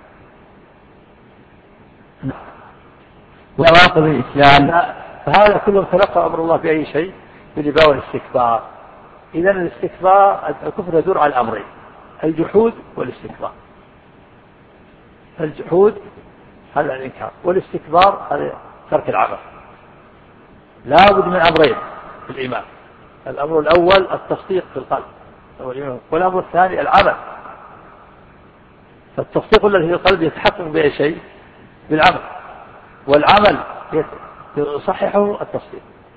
وواقب الإسلام فهذا كله تلقى أمر الله بأي شيء بالإباء والاستكبار. إذا الاستكبار الكفر يدور على الأمرين، الجحود والاستكبار. الجحود هذا الإنكار، والاستكبار هذا ترك العمل. لا بد من أمرين في الإيمان، الأمر الأول التصديق في القلب والأمر الثاني العمل. فالتصديق الذي في القلب يتحقق بأي شيء؟ بالعمل، والعمل يصححه التصديق.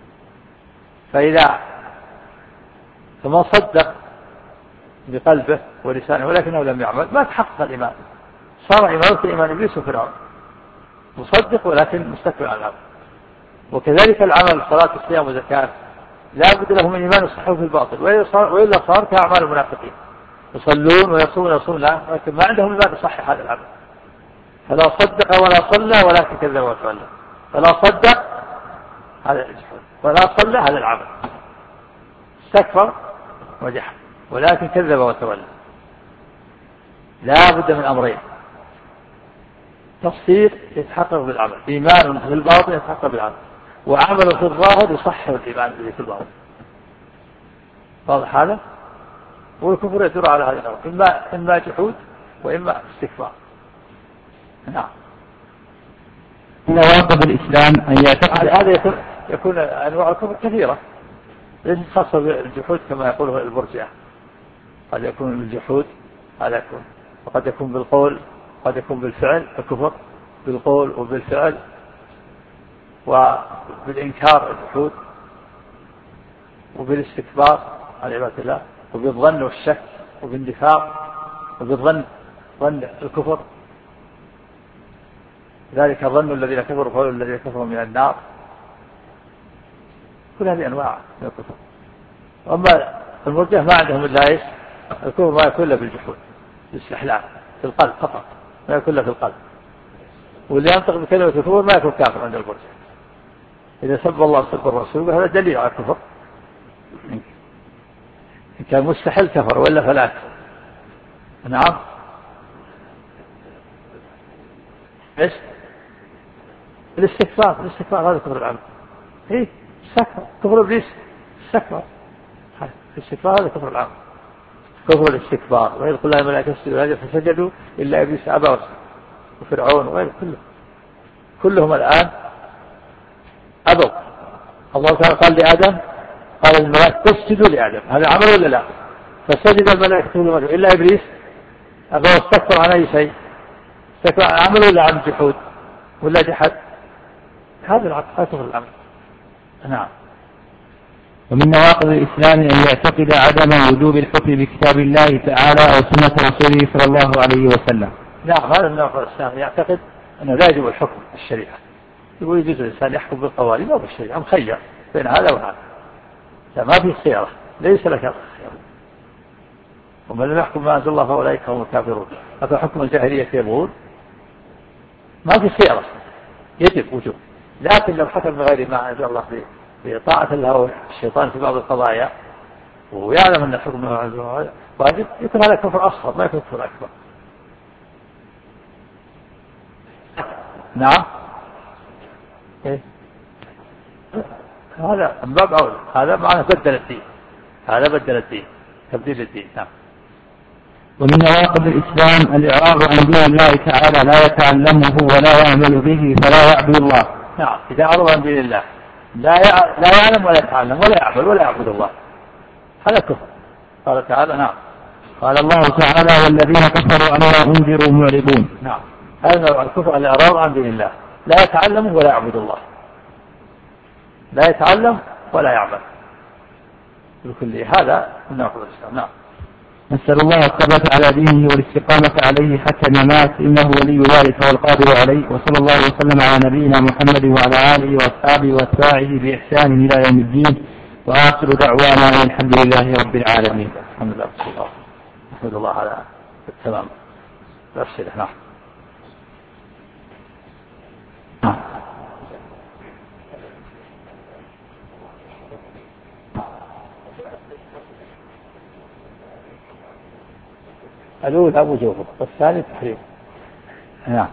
فمن صدق بقلبه ولسانه ولكنه لم يعمل ما تحقق الإيمان، صار إيمانه كإيمان إبليس وفرعون، مصدق ولكن مستكبر عن العمل. وكذلك العمل صلاة الصيام وزكاة لا بد له من إيمان يصححه في الباطل، وإلا صار كأعمال المنافقين يصلون ويصومون لكن ما عندهم إيمان يصحح هذا العمل. فلا صدق ولا صلى ولكن كذب وتولى. فلا صدق هذا الجحود ولا صلى هذا العمل، استكبر وجحد ولكن كذب وتولى. لا بد من أمرين، تصديق يتحقق بالعمل، إيمان في الباطن يتحقق بالعمل، وعمل في الظاهر يصحح الإيمان الذي في الباطن. واضح هذا؟ والكفر يدور على هذه الأمر، إما جحود وإما استكبار. نعم. نواقض الإسلام أن يعتقد هذا يكون أنواع الكفر كثيرة، ليس خاصة بالجحود كما يقوله المرجئة. قد يكون بالجحود هذا يكون، وقد يكون بالقول، قد يكون بالفعل، الكفر بالقول وبالفعل وبالإنكار الجحود، وبالاستكبار عن عبادة الله، وبالظن والشك وبالنفاق وبالظن ظن الكفر. ذلك ظن الذين كفروا قالوا الذين كفروا من النار. كل هذه أنواع من الكفر. وأما المرجئة ما عندهم إلا إيش؟ الكفر ما يكون إلا بالجحود، بالاستحلال في القلب فقط، ما يكون إلا في القلب. واللي ينطق بكلمة الكفر ما يكون كافر عند المرجئة. إذا سب الله وسب الرسول هذا دليل على الكفر، إن كان مستحيل كفر وإلا فلا يكفر. نعم. إيش؟ الاستكبار هذا كفر العمل. إيه؟ استكبر، كفر إبليس استكبر. الاستكبار هذا كفر العمل، كفر الاستكبار. وإذ قلنا الملائكة اسجدوا لآدم فسجدوا إلا إبليس أبى، وفرعون وغيره كلهم الآن أبوا. الله تعالى قال لآدم، قال الملائكة اسجدوا لآدم، هذا عمل ولا لا؟ فسجد الملائكة كلهم إلا إبليس أبى واستكبر عن أي شيء؟ استكبر عن عمل ولا عن جحود ولا جحد؟ هذا العقل، هذا كفر العمل. نعم. ومن نواقض الإسلام أن يعتقد عدم وجوب الحكم بكتاب الله تعالى أو سنة رسوله صلى الله عليه وسلم. نعم، هذا من نواقض الإسلام، يعتقد أنه لا يجب الحكم بالشريعة، يقول يجوز الإنسان يحكم بالقوانين أو بالشريعة، مخير بين هذا وهذا، ما في خيارة، ليس لك خيار. ومن لم يحكم ما أنزل الله فأولئك هم الكافرون. أفحكم الجاهلية يبغون؟ ما في خيارة، يجب وجوب. لكن لو حكم بغير ما أنزل الله بطاعة الله والشيطان في بعض القضايا ويعلم أن الحكم واجب يكون هذا كفر أصغر ما يكون كفر أكبر. نعم إيه؟ هذا من باب أولى، هذا معنى بدل الدين، هذا بدل الدين تبديل الدين. نعم. ومن نواقض الإسلام الإعراض عن دين الله تعالى لا يتعلمه ولا يعمل به فلا يعبد الله. نعم، إذا أعرض عن دين الله لا يعلم ولا يتعلم ولا يعمل ولا يعبد الله هذا كفر. قال تعالى نعم، قال الله تعالى والذين كفروا عما أنذروا معرضون. نعم، هذا نوع الكفر الإعراض عن دين الله، لا يتعلم ولا يعبد الله، لا يتعلم ولا يعمل بكل هذا من نواقض الإسلام. نعم. نسأل الله الثبات على دينه والاستقامة عليه حتى الممات إنه ولي ذلك والقادر عليه. وصلى الله وسلم على نبينا محمد وعلى آله وأصحابه وأتباعه بإحسان إلى يوم الدين. وآخر دعوانا الحمد لله رب العالمين. الحمد لله نحمد الله على التمام. الأسئلة. نعم. الأولى وجوبه والثاني تحريمه. نعم.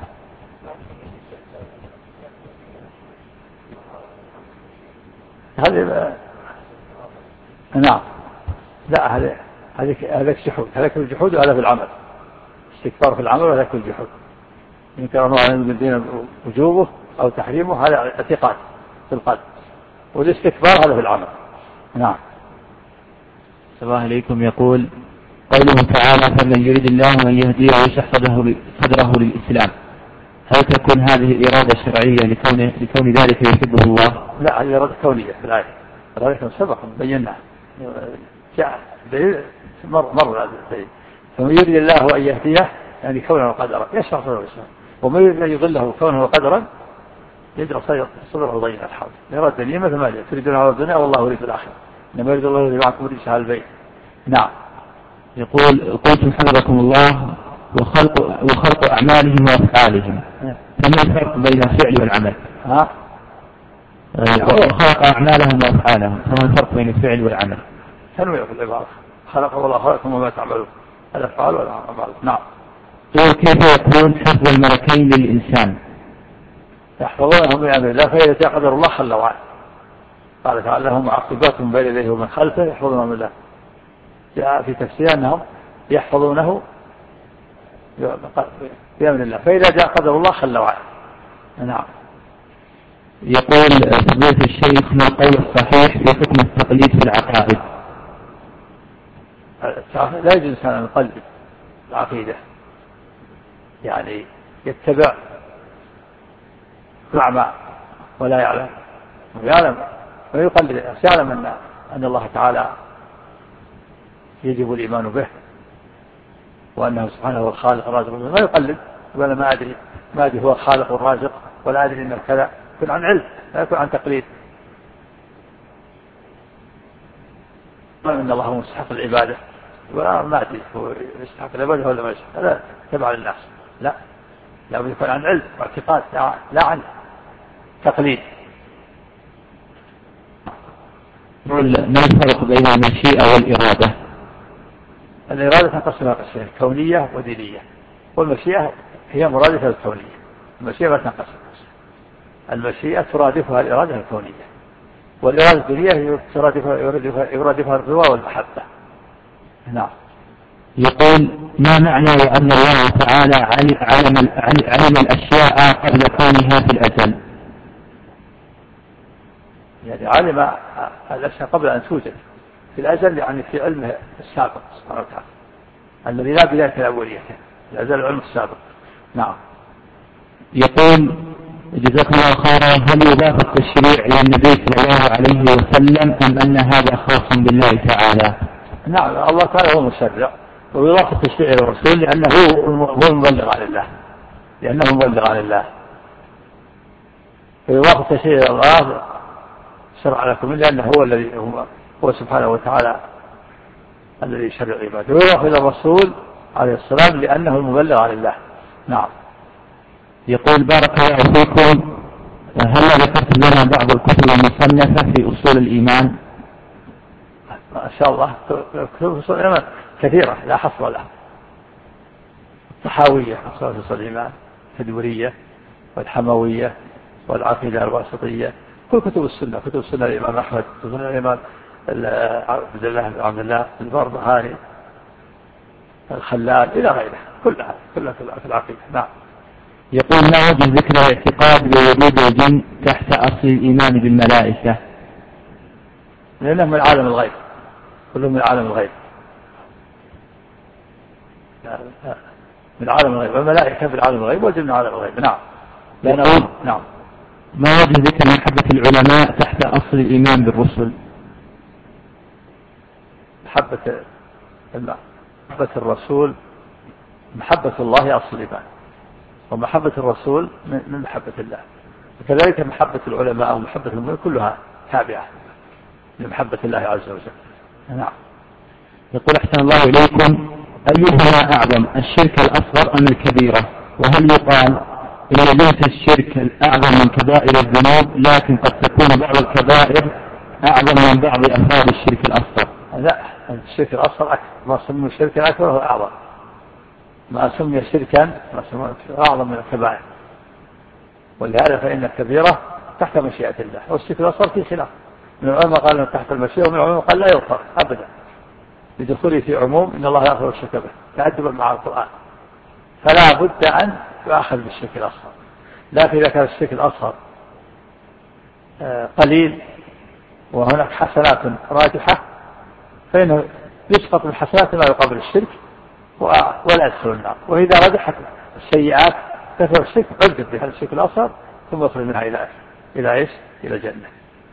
هذه نعم لا هذا جحود، هذا كل الجحود وهذا في العمل، استكبار في العمل وهذا كل الجحود. ينكر الله على الدين وجوبه أو تحريمه هذا اعتقاد في القلب، والاستكبار هذا في العمل. نعم. الله عليكم. يقول قوله تعالى فمن يريد الله أن يهديه ويشرح صدره للإسلام، هل تكون هذه الإرادة شرعية لكون ذلك يحبه الله؟ لا، هذه إرادة كونية في الآية، إرادة سبق بيناها جاء مر هذا الدليل. فمن يريد الله أن يهديه يعني كونه وقدرا يشرح صدره للإسلام، ومن يريد أن يضله كونه وقدرا يجعل صدره ضيقا الحرج. إرادة دنيا مثل ما جاء تريدون على الدنيا والله يريد الآخرة إنما يريد الله يريد معكم رجس أهل البيت. نعم. يقول قلتم حفظكم الله وخلق أعمالهم وأفعالهم، فما الفرق بين الفعل والعمل؟ وخلق أعمالهم وأفعالهم، فما الفرق بين الفعل والعمل؟ تنويع في العبارة، خلق الله خلقكم وما تعملون، الأفعال والأعمال. نعم. كيف يكون حفظ الملكين للإنسان؟ يحفظونهم من أمر الله فإذا جاء قدر الله خلوا عنه. قال تعالى لهم معقبات من بين يديه ومن خلفه يحفظونهم من الله. جاء في تفسير أنهم يحفظونه بأمر الله فإذا جاء قدر الله خلوا عنه. نعم. يقول فضيلة الشيخ ما القول الصحيح في حكم التقليد في العقائد؟ لا يجوز أن نقلد العقيدة، يعني يتبع مع ولا يعلم ويقلد، يعلم أن الله تعالى يجب الإيمان به وأنه سبحانه هو الخالق الرازق، ما يقلد ولا ما أدري هو الخالق والرازق ولا أدري إن كذا، يكون عن علم لا يكون عن تقليد. إن الله هو مستحق العبادة ولا ما أدري هو يستحق العبادة ولا ما يستحق، هذا تبع للناس. لا بد يكون عن علم واعتقاد لا عن تقليد. ما الفرق بين المشيئة والإرادة؟ الإرادة تنقسم إلى قسمين، كونية ودينية، والمشيئة هي مرادفة الكونية. المشيئة لا تنقسم، المشيئة ترادفها الإرادة الكونية، والإرادة الدينية يرادفها الرضا والمحبة. نعم. يقول ما معنى أن الله تعالى علم الأشياء قبل كونها في الأزل؟ يعني علم الأشياء قبل أن توجد في الأزل، يعني في علمه السابق سبحانه وتعالى الذي لا بداية لأوليته، الأزل العلم السابق. نعم. يقول جزاكم الله خيرا هل يضاف التشريع إلى النبي صلى الله عليه وسلم أم أن هذا خاص بالله تعالى؟ نعم، الله تعالى هو المشرع، ويضاف التشريع إلى الرسول لأنه هو المبلغ عن الله، فيضاف التشريع إلى الله شرع لكم لأنه هو الذي هو سبحانه وتعالى الذي يشرع عباده، ويضاف إلى الرسول عليه السلام لأنه المبلغ عن الله. نعم. يقول بارك الله فيكم هل ذكرت لنا بعض الكتب المصنفة في أصول الإيمان؟ ما شاء الله كتب أصول الإيمان كثيرة لا حصر لها، الطحاوية أصول الإيمان، التدورية والحموية والعقيدة الواسطية، كل كتب السنة، كتب السنة الإمام أحمد، كتب الإمام عبد الله البربهاري، الخلال إلى غيره، كلها في العقيدة. نعم. يقول ما وجه ذكر الاعتقاد بوجود الجن تحت أصل الإيمان بالملائكة؟ لأنه من عالم الغيب، كلهم من عالم الغيب، من عالم الغيب، والملائكة في عالم الغيب والجن من عالم الغيب. نعم. نعم. ما وجه ذكر محبة العلماء تحت أصل الإيمان بالرسل؟ محبة الرسول، محبة الله أصل الإيمان، ومحبة الرسول من محبة الله، وكذلك محبة العلماء ومحبة المؤمنين كلها تابعة لمحبة الله عز وجل. نعم. يقول أحسن الله إليكم، أيهما أعظم الشرك الأصغر أم الكبيرة؟ وهل يقال إن ليس الشرك الأعظم من كبائر الذنوب لكن قد تكون بعض الكبائر أعظم من بعض أفراد الشرك الأصغر؟ لا، الشرك الأصغر أكثر، ما سمي الشرك الأكبر هو أعظم، ما سمي شركا ما سمي أعظم من الكبائر، ولهذا فإن الكبيرة تحت مشيئة الله، والشرك الأصغر في خلاف، من العلماء قال تحت المشيئة، ومن العلماء قال لا يغفر أبدا لدخوله في عموم إن الله يغفر الشرك به تأدبا مع القرآن، فلا بد أن يؤخذ بالشرك الأصغر. لكن إذا كان الشرك الأصغر قليل وهناك حسنات راجحة فإنه يسقط من حسنات ما يقابل الشرك ولا يدخل النار، وإذا رجحت السيئات كثر الشرك عذب بهذا الشرك الأصغر ثم يخرج منها إلى إيش؟ إلى الجنة.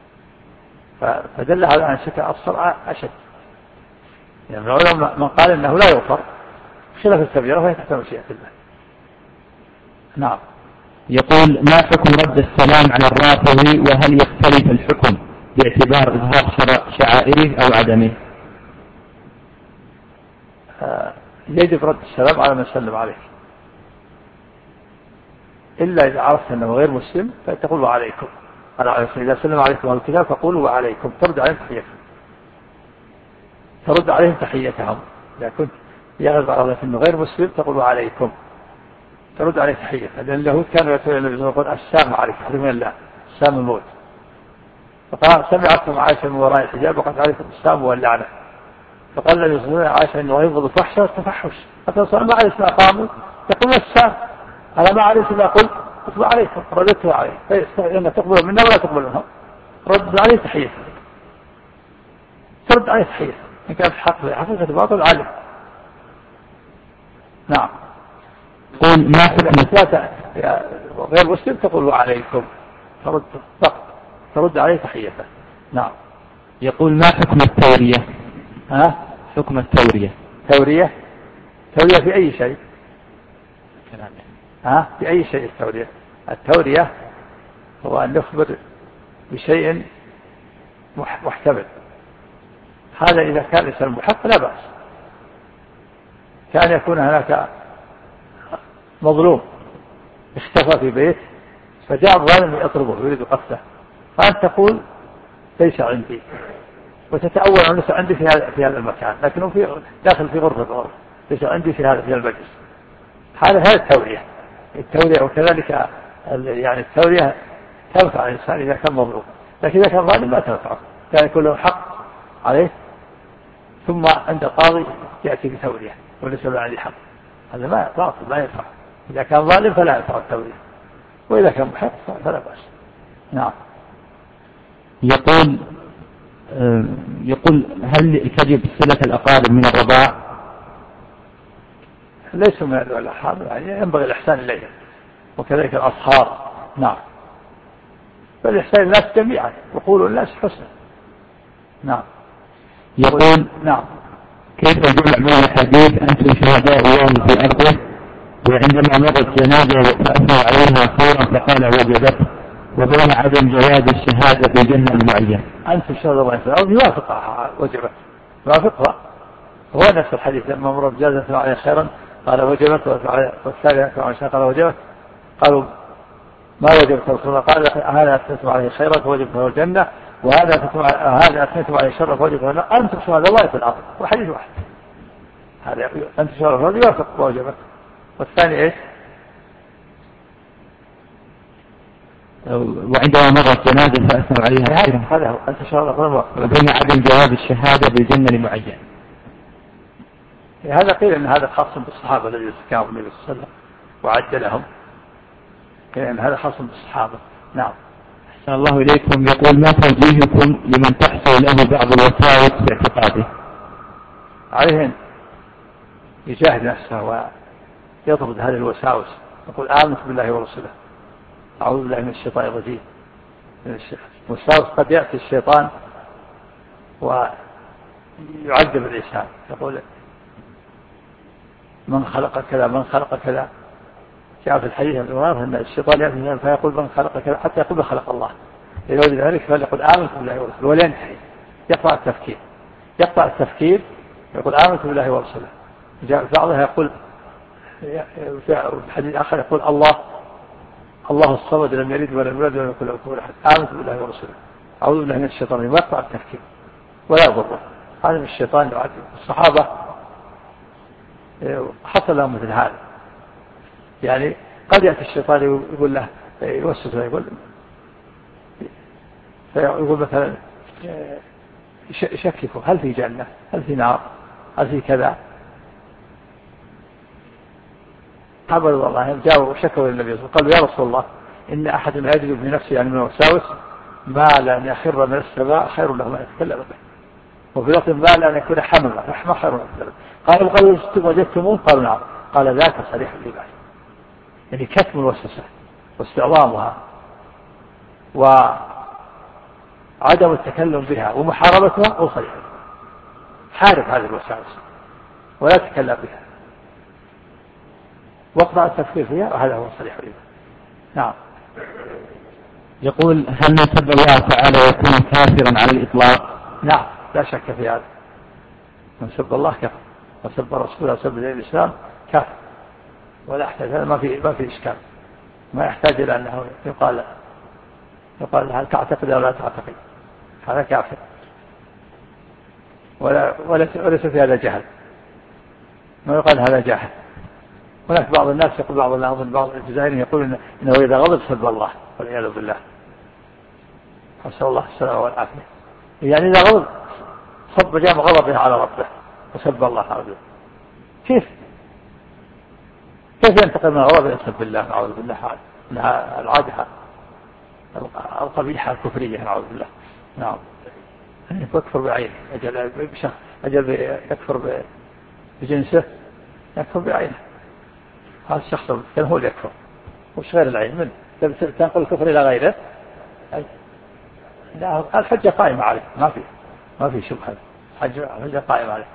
فدل هذا عن الشرك الأصغر أشد، يعني من العلماء من قال إنه لا يغفر خلاف الكبيرة فهي تحت مشيئة الله. نعم. يقول ما حكم رد السلام على الرافضي، وهل يختلف الحكم باعتبار إظهار شعائره أو عدمه؟ يجب رد السلام على من سلم عليك، إلا إذا عرفت أنه غير مسلم فتقول وعليكم، إذا سلم عليكم أهل الكتاب فقولوا وعليكم، ترد عليهم تحيتهم. إذا كنت يغلب على أنه غير مسلم تقول وعليكم، ترد عليه تحيته، لأن اليهود كانوا يقول السلام عليكم من الله، السلام الموت، فقال سمعتم عائشة من وراء الحجاب وقد عليكم السلام واللعنة، فقال الذي يصدقون عائشة أنه يبغض الفحش والتفحش، فتصل ما عليه ما قاموا يقول السلام على ما عليه ما قلت قلت عليكم رددته عليه، فإن تقبل منا ولا تقبل منهم، رد عليه تحيته، ترد عليه تحيته إن كانت حقيقة باطل عليه. نعم. قل ما حكم غير مسلم تقول وعليكم، ترد عليه تحيته. نعم. يقول ما حكم التورية؟ حكم التورية، تورية في أي شيء؟ في أي شيء التورية هو أن نخبر بشيء محتمل، هذا إذا كان الإنسان محق لا بأس. كان يكون هناك مظلوم اختفى في بيت فجاء الظالم يطلبه يريد قتله، فأنت تقول ليس عندي، وتتأول أنه ليس عندي في هذا المكان، لكنه داخل في غرفة ليس عندي في المجلس، هذا التورية. وكذلك يعني التورية تنفع الإنسان إذا كان مظلوم، لكن إذا كان ظالم لا تنفعه، كان يكون له حق عليه ثم عند القاضي يأتي بتورية وليس له عليه حق، هذا ما باطل ما ينفع. إذا كان ظالم فلا ينفع التورية، وإذا كان محق فلا بأس. نعم. يقول هل تجب صلة الأقارب من الرضاع؟ ليس من الأرحام، يعني ينبغي الإحسان إليهم وكذلك الأصهار. نعم. فالإحسان الناس جميعا وقولوا الناس حسنا. نعم. يقول نعم كيف الجمع بين الحديث أنتم شهداء الله في أرضه، وعندما مرت جنازة فأثنوا عليها خيرا فقال وجبت، وبين عدم جواز الشهادة في جنة معين؟ أنتم شهداء الله في الأرض يوافقها وجبت، يوافقها هو نفس الحديث لما مرت جنازة عليها خيرا قال وجبت، والثالثة قال وجبت، قالوا ما وجبت رسول الله قال هذا تسمع عليه خيرا فوجبت له الجنة، هذا أثنيتم عليه شر فوجب أن تشهد الله في الأرض، وحديث واحد. هذا أن تشهد الله يوافق واجبك. والثاني إيش؟ وعندما مرت جنازة فأثنوا عليها هذا هو أن تشهد الله، وبين عدم جواب الشهادة بالجنة لمعين. هذا قيل أن هذا خاص بالصحابة الذين كانوا النبي صلى الله عليه وسلم وعد لهم، يعني هذا خاص بالصحابة. نعم. أحسن الله إليكم. يقول: ما توجيهكم لمن تحصل له بعض الوساوس في اعتقاده؟ عليه أن يجاهد نفسه ويطرد هذه الوساوس، يقول آمنت بالله ورسوله، أعوذ بالله من الشيطان الرجيم. الوساوس قد يأتي الشيطان ويعذب الإنسان، يقول من خلق كذا من خلق كذا. جاء في الحديث أن الشيطان يأتي فيقول من خلق كذا حتى يقول خلق الله. لذلك ذلك فليقول آمنت بالله ورسوله ولا ينتهي، يقطع التفكير يقول آمنت بالله ورسوله. جاء في بعضها يقول في الحديث آخر يقول الله الصمد لم يلد ولم يولد ولم يكن له كفوا أحد، آمنت بالله ورسوله، أعوذ بالله من الشيطان. ما يقطع التفكير ولا يضره، هذا من الشيطان يعذب. الصحابة حصل لهم مثل هذا، يعني قد يأتي الشيطان يقول له يوسوس له، يقول مثلا يشككه هل في جنة، هل في نار، هل في كذا. صحابة الله جاءوا وشكوا للنبي صلى الله عليه وسلم قالوا يا رسول الله إن أحد يجد بنفسه يعني من الوساوس ما لأن يخر من السماء خير له ما يتكلم به، وفي لفظ ما لأن يكون حمما رحمة خير من السماء. قالوا وجدتموه؟ قالوا نعم. قال ذاك صريح الإيمان، يعني كتم الوسوسة واستعظامها وعدم التكلم بها ومحاربتها هو صريح. حارب هذه الوساوس ولا تتكلم بها واقطع التفكير فيها، وهذا هو صريح الإيمان. نعم. يقول: هل من سب الله تعالى يكون كافرا على الإطلاق؟ نعم لا شك في هذا، من سب الله كفر، وسب رسوله وسب الإسلام كافر، ولا يحتاج، هذا ما في إشكال، ما يحتاج إلى أنه يقال هل تعتقد أو لا تعتقد، هذا كافر وليس في هذا جهل، ما يقال هذا جاهل. هناك بعض الناس يقول بعض الجزائريين يقول إنه إذا غضب سب الله والعياذ بالله، نسأل الله السلامة والعافية. يعني إذا غضب صب جام غضبه على ربه وسب الله عز وجل. كيف ينتقل من غضبه يسب الله نعوذ بالله؟ انها العاده القبيحه الكفريه نعوذ بالله. نعم. يكفر بعينه، اجل يكفر بجنسه، يكفر بعينه. هذا الشخص كان هو اللي يكفر، وش غير العين منه؟ تنقل الكفر الى غيره، الحجه قائمه عليه، ما في شبهه، الحجه قائمه عليه.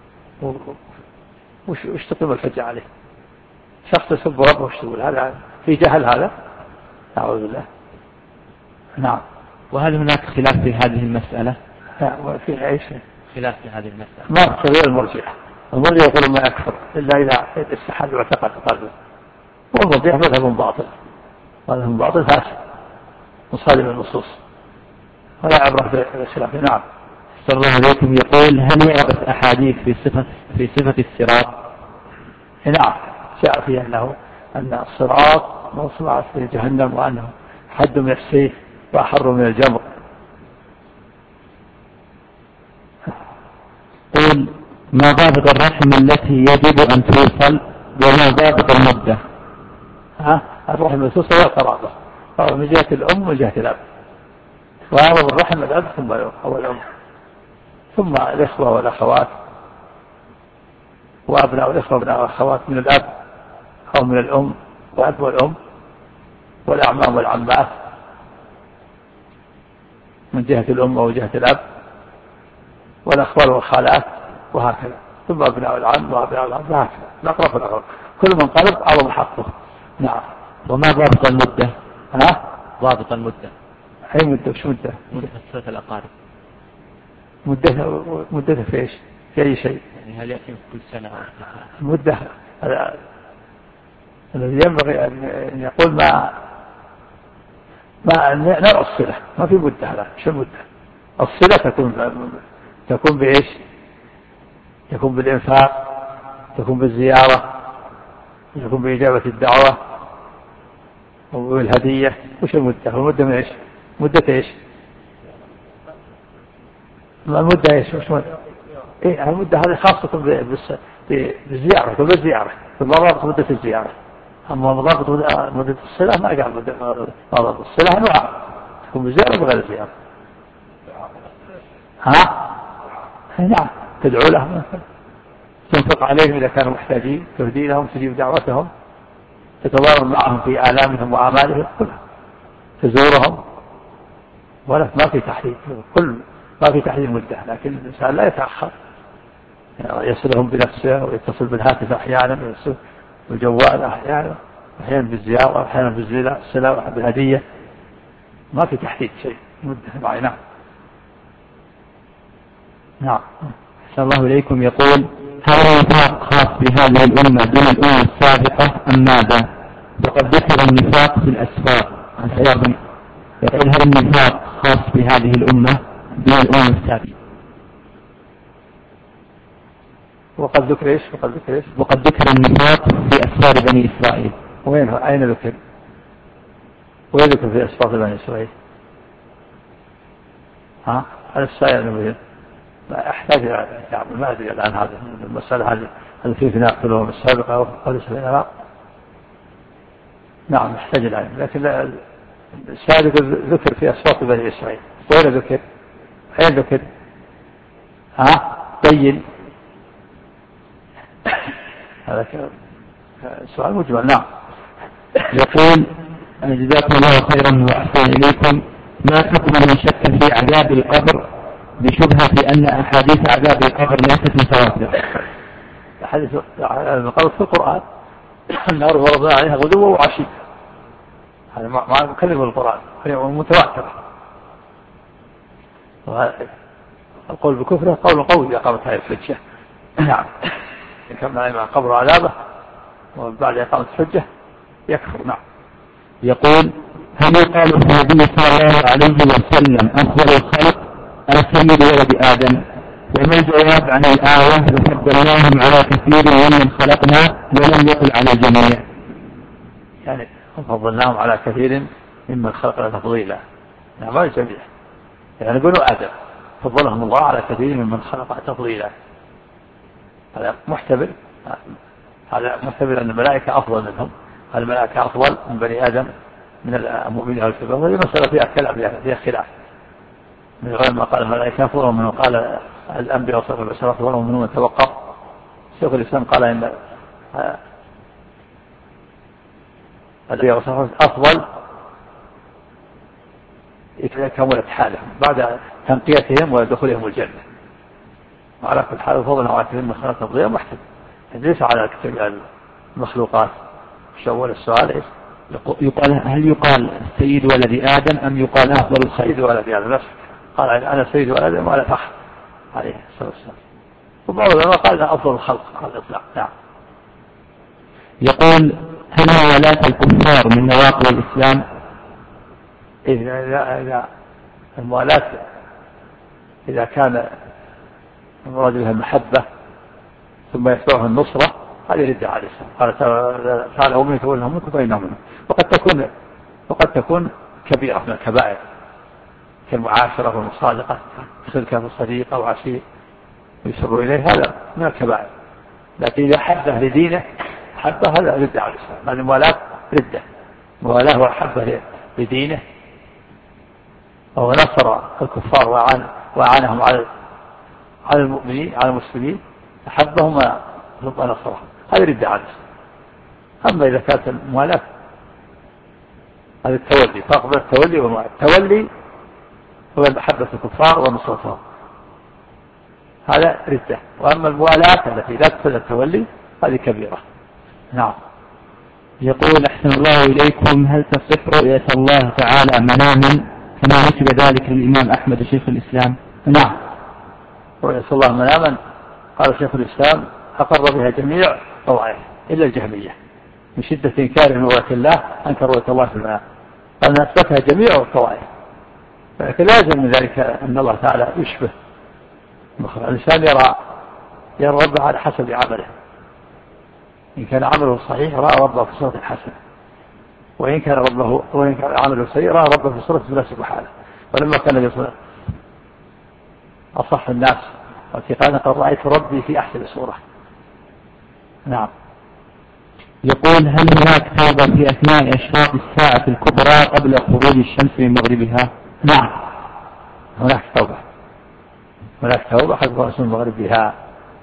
وش تقيم الحجه عليه؟ شخص يسب ربه وش تقول؟ هذا في جهل، هذا نعوذ بالله. نعم. وهل هناك خلاف في هذه المسألة؟ في ايش خلاف في هذه المسألة؟ ما غير المرجئة يقول ما يكفر الا اذا استحل واعتقد قلبه، والمرجئة مذهب باطل فاسد مصادم النصوص، ولا عبرة بالخلاف. نعم. صلى الله عليكم. يقول: هل وردت أحاديث في صفة الصراط؟ نعم، جاء فيه أن الصراط مصنع في جهنم، وأنه حد من السيف وأحر من الجمر. قل: ما ضابط الرحم التي يجب أن توصل، وما ضابط المدة؟ الرحم التي توصل هي قرابة، من جهة الأم ومن جهة الأب، وأعظم الرحم الأب ثم الأم، ثم الإخوة والأخوات، وأبناء الإخوة وأبناء الأخوات من الأب أو من الأم، وأب والأم، والأعمام والعمات من جهة الأم أو جهة الأب، والأخوال والخالات، وهكذا، ثم أبناء العم وأبناء العم، وهكذا الأقرب والأقرب، كل من قرب أعظم حقه. نعم. وما ضابط المدة؟ ضابط المدة. أي مدة؟ وش مدة؟ مدة صلة الأقارب. مدة في إيش؟ في أي شيء؟ يعني هل يأتي كل سنة أو المدة الذي ينبغي أن يقول ما نرى الصلة، ما في مدة. هذا شو المدة؟ الصلة تكون بإيش؟ تكون بالإنفاق، تكون بالزيارة، تكون بإجابة الدعوة والهدية. وش المدة؟ المدة من إيش؟ مدة إيش؟ المدة إيش؟ وش مدة؟ إيه المدة هذه خاصة بالزيارة، بالزيارة بالضرورة مدة الزيارة. أما مدة الصلة ما قال مدة الصلة أنواع، تكون بالزيارة وغير الزيارة. نعم، تدعو لهم، تنفق عليهم إذا كانوا محتاجين، تهدي لهم، تجيب دعوتهم، تتضامن معهم في آلامهم وأعمالهم كلها، تزورهم. ولكن ما في تحديد، ما في تحديد مدة، لكن الإنسان لا يتأخر، يصلهم بنفسه ويتصل بالهاتف أحيانا، ويصل بالجوال أحيانا بالزيارة، أحيانا بالصلة بالهدية. ما في تحديد شيء مدة معينة. نعم. أحسن الله إليكم. يقول: هل النفاق خاص بهذه الأمة دون الأمة السابقة أم ماذا؟ وقد ذكر النفاق في الأسفار. يقول: هل النفاق خاص بهذه الأمة دون الأمة السابقة؟ وقد ذكر إيش؟ وقد ذكر النفاق في أسفار بني إسرائيل. وين؟ أين ذكر؟ وين ذكر في أسفار بني إسرائيل؟ هذا السائل لا أحتاج يعني ما أدري الآن هذه المسألة، هل في نفاق في الأمم السابقة أو ليس في نفاق؟ نعم يحتاج العلم، لكن السابق ذكر في أسفار بني إسرائيل. وين ذكر؟ أين ذكر؟ بين. هذا سؤال مجمل. نعم. يقول: جزاكم الله خيرا وأحسن إليكم، ما حكم من شك في عذاب القبر بشبهة أن أحاديث عذاب القبر ليست متواترة؟ أحاديث عذاب القبر في القرآن، النار وربنا عليها غدوة وعشية، هذا ما مكلم القرآن، هي متواترة. القول بكفره قول قوي إذا قامت هذه الحجة. نعم. إن كان مع قبر عذابه وبعد إقامة الحجة يكفر. نعم. يقول: هل يقال في النبي صلى الله عليه وسلم أفضل الخلق أم سيد ولد آدم؟ وما الجواب عن الآية: وفضلناهم على كثير ممن خلقنا ولم يقل على الجميع؟ يعني فضلناهم على كثير ممن خلقنا تفضيلا، نعم ما الجميع، يعني نقولوا آدم فضلهم الله على كثير ممن خلق تفضيلا. هذا محتمل أن الملائكة أفضل منهم، الملائكة أفضل من بني آدم من المؤمنين والكفار. وهذه مسألة فيها كلام، فيها خلاف، من غير ما قال الملائكة أفضل من قال الأنبياء والصالحين والبشر أفضل من توقف. شيخ الإسلام قال إن الأنبياء والصالحين أفضل إذا كملت حالهم بعد تنقيتهم ودخولهم الجنة. وعلى كل حال فضل على كثير من خلق تفضيلا محتمل، ليس على كثير المخلوقات. شوال السؤال إيش؟ هل يقال سيد ولد آدم أم يقال أفضل الخلق؟ سيد ولد آدم بس، قال أنا سيد ولد آدم وأنا فخر عليه الصلاة والسلام. وبعض العلماء قال أفضل الخلق على الإطلاق. نعم. يقول: هل موالاة الكفار من نواقض الإسلام؟ إذا الموالاة إذا كان المراد بها المحبة ثم يتبعها النصرة، هذه ردة على الإسلام. قال تعالى: ومن يتولهم منكم فإنهم منهم. وقد تكون كبيرة من الكبائر كالمعاشرة والمصادقة، تلك الصديقة وعشير يسر إليه، هذا من الكبائر. لكن إذا حبه لدينه حبه، هذا ردة على الإسلام. هذه الموالاة ردة، موالاة وحبه لدينه، أو نصر الكفار وأعانهم على المؤمنين على المسلمين، أحبهم ثم نصرهم، هذا ردة على الإسلام. أما إذا كانت الموالاة هذا التولي، فرق بين التولي والموالاة. التولي هو محبة الكفار ونصرتهم، هذا ردة. وأما الموالاة التي لا تقتضي التولي هذه كبيرة. نعم. يقول: أحسن الله إليكم، هل تصح رؤية الله تعالى مناما كما نسب ذلك للإمام أحمد شيخ الإسلام؟ نعم، رؤية الله مناما قال شيخ الإسلام أقر بها جميع الطوائف إلا الجهمية، من شدة إنكارهم رؤية الله أنكر رؤية الله في المنام، قال أثبتها جميع الطوائف لكن لازم من ذلك أن الله تعالى يشبه المخلوق. الإنسان يرى ربه على حسب عمله، إن كان عمله صحيح رأى ربه في صورة حسنة، وإن كان عمله سيء رأى ربه في صورة لا سبحانه. ولما كان يصنع أصح الناس واتقانا قد رأيت ربي في أحسن صورة. نعم. يقول هل هناك توبة في أثناء أشراط الساعة الكبرى قبل خروج الشمس من مغربها؟ نعم، هناك توبة قبل خروج مغربها.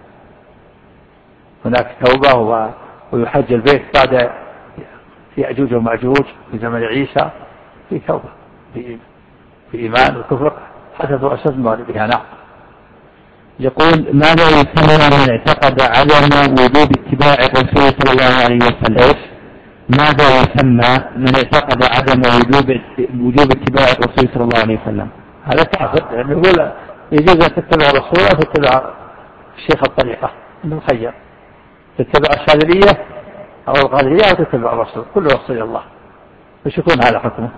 هناك توبة ويحج البيت بعد يأجوج ومأجوج في زمن عيسى، في توبة في إيمان وكفر حتى تروح الشمس من مغربها. نعم. يقول ماذا يسمى من اعتقد عدم وجوب اتباع الرسول صلى الله عليه وسلم؟ ماذا يسمى من اعتقد عدم وجوب اتباع الرسول صلى الله عليه وسلم؟ هذا كافر، يعني يقول يجوز أن تتبع الرسول أو تتبع شيخ الطريقة، من خير تتبع الشاذلية أو القادرية أو تتبع الرسول، كل رسول الله. وش يكون هذا حكمه؟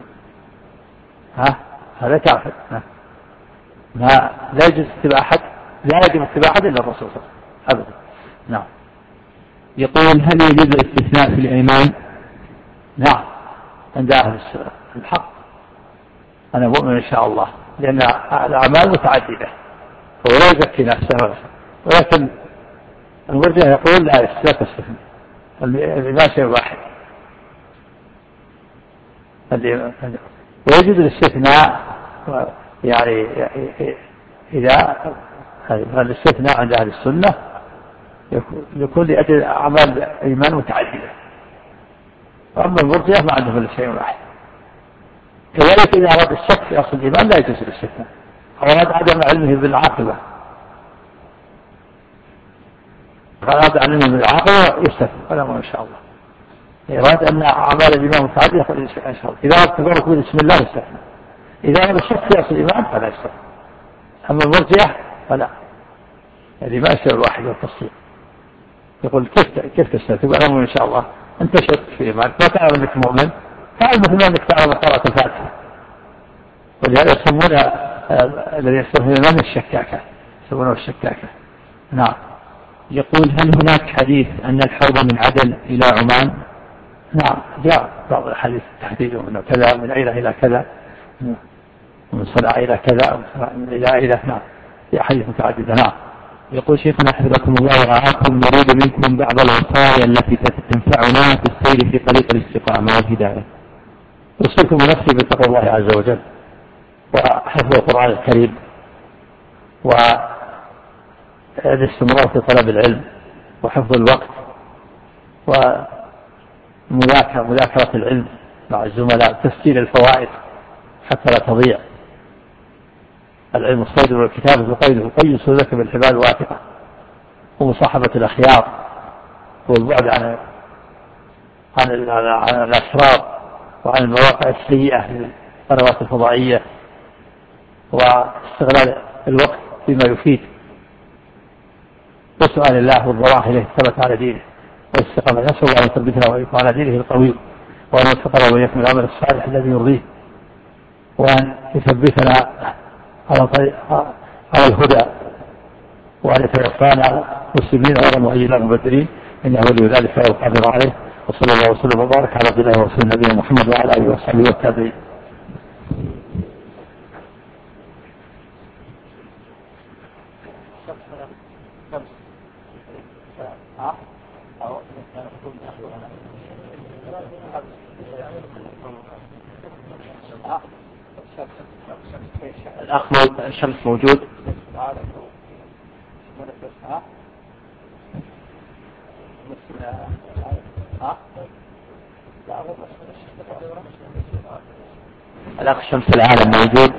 هذا كافر. لا يجوز اتباع أحد، لا يجب اتباع أحد إلا الرسول صلى الله عليه وسلم أبدا. نعم. يقول هل يجوز الاستثناء في الإيمان؟ نعم، عند أهل الحق أنا مؤمن إن شاء الله، لأن الأعمال متعددة فهو لا يزكي نفسه، ولكن المرجع يقول لا تستثنى، الإيمان شيء واحد. ويجوز الاستثناء، يعني إذا الاستثناء عند أهل السنة يكون لأجل أعمال إيمان متعددة، وأما المرجئة ما عندهم إلا شيء واحد. كذلك إذا أراد الشك في أصل الإيمان لا يجوز الاستثناء، أو أراد عدم علمه بالعاقبة، يستثنى ولا ما إن شاء الله. إراد أن أعمال الإيمان متعددة فإن شاء الله. إذا أراد تبارك بسم الله يستثنى، إذا أراد الشك في أصل الإيمان فلا يستثنى. أما المرجئة فلا، يعني ما يصير الواحد والتصديق. يقول كيف تستثنى؟ تقول أنا مؤمن إن شاء الله، أنت شك في إيمانك ما تعلم أنك مؤمن، تعلم مثل ما أنك تعلم قراءة الفاتحة. ولهذا يسمون الذي يستثنى الإيمان الشكاكة، يسمونه الشكاكة. نعم. يقول هل هناك حديث أن الحوض من عدن إلى عمان؟ نعم، جاء بعض الحديث تحديد من كذا، من أين إلى كذا، من صنعاء إلى كذا، من إلى نعم، في أحاديث متعددة. نعم. يقول شيخنا حفظكم الله ورعاكم نريد منكم بعض الوصايا التي تنفعنا في السير في طريق الاستقامة والهداية. أوصيكم بنفسي بتقوى الله عز وجل، وحفظ القرآن الكريم، والاستمرار في طلب العلم، وحفظ الوقت، ومذاكرة العلم مع الزملاء، تسجيل الفوائد حتى لا تضيع. العلم الصيد والكتابة وقيده سلك بالحبال الواثقة، ومصاحبة الأخيار، والبعد عن الأسرار وعن المواقع السيئة للقنوات الفضائية، واستغلال الوقت بما يفيد، وسؤال الله والضراح إليه الثبت على دينه والاستقامة. نسأل الله أن يثبتنا وإياكم على دينه القويم، وأن يوفقنا وإياكم العمل الصالح الذي يرضيه، وأن يثبتنا على الهدى، وأن يتوفانا مسلمين غير مؤيدين مبدلين، إنه ولي ذلك والقادر عليه. وصلى الله وسلم وبارك على عبد الله ورسوله نبينا محمد وعلى آله وصحبه والتابعين. الأخ الشمس موجود. الأخ شمس العالم موجود.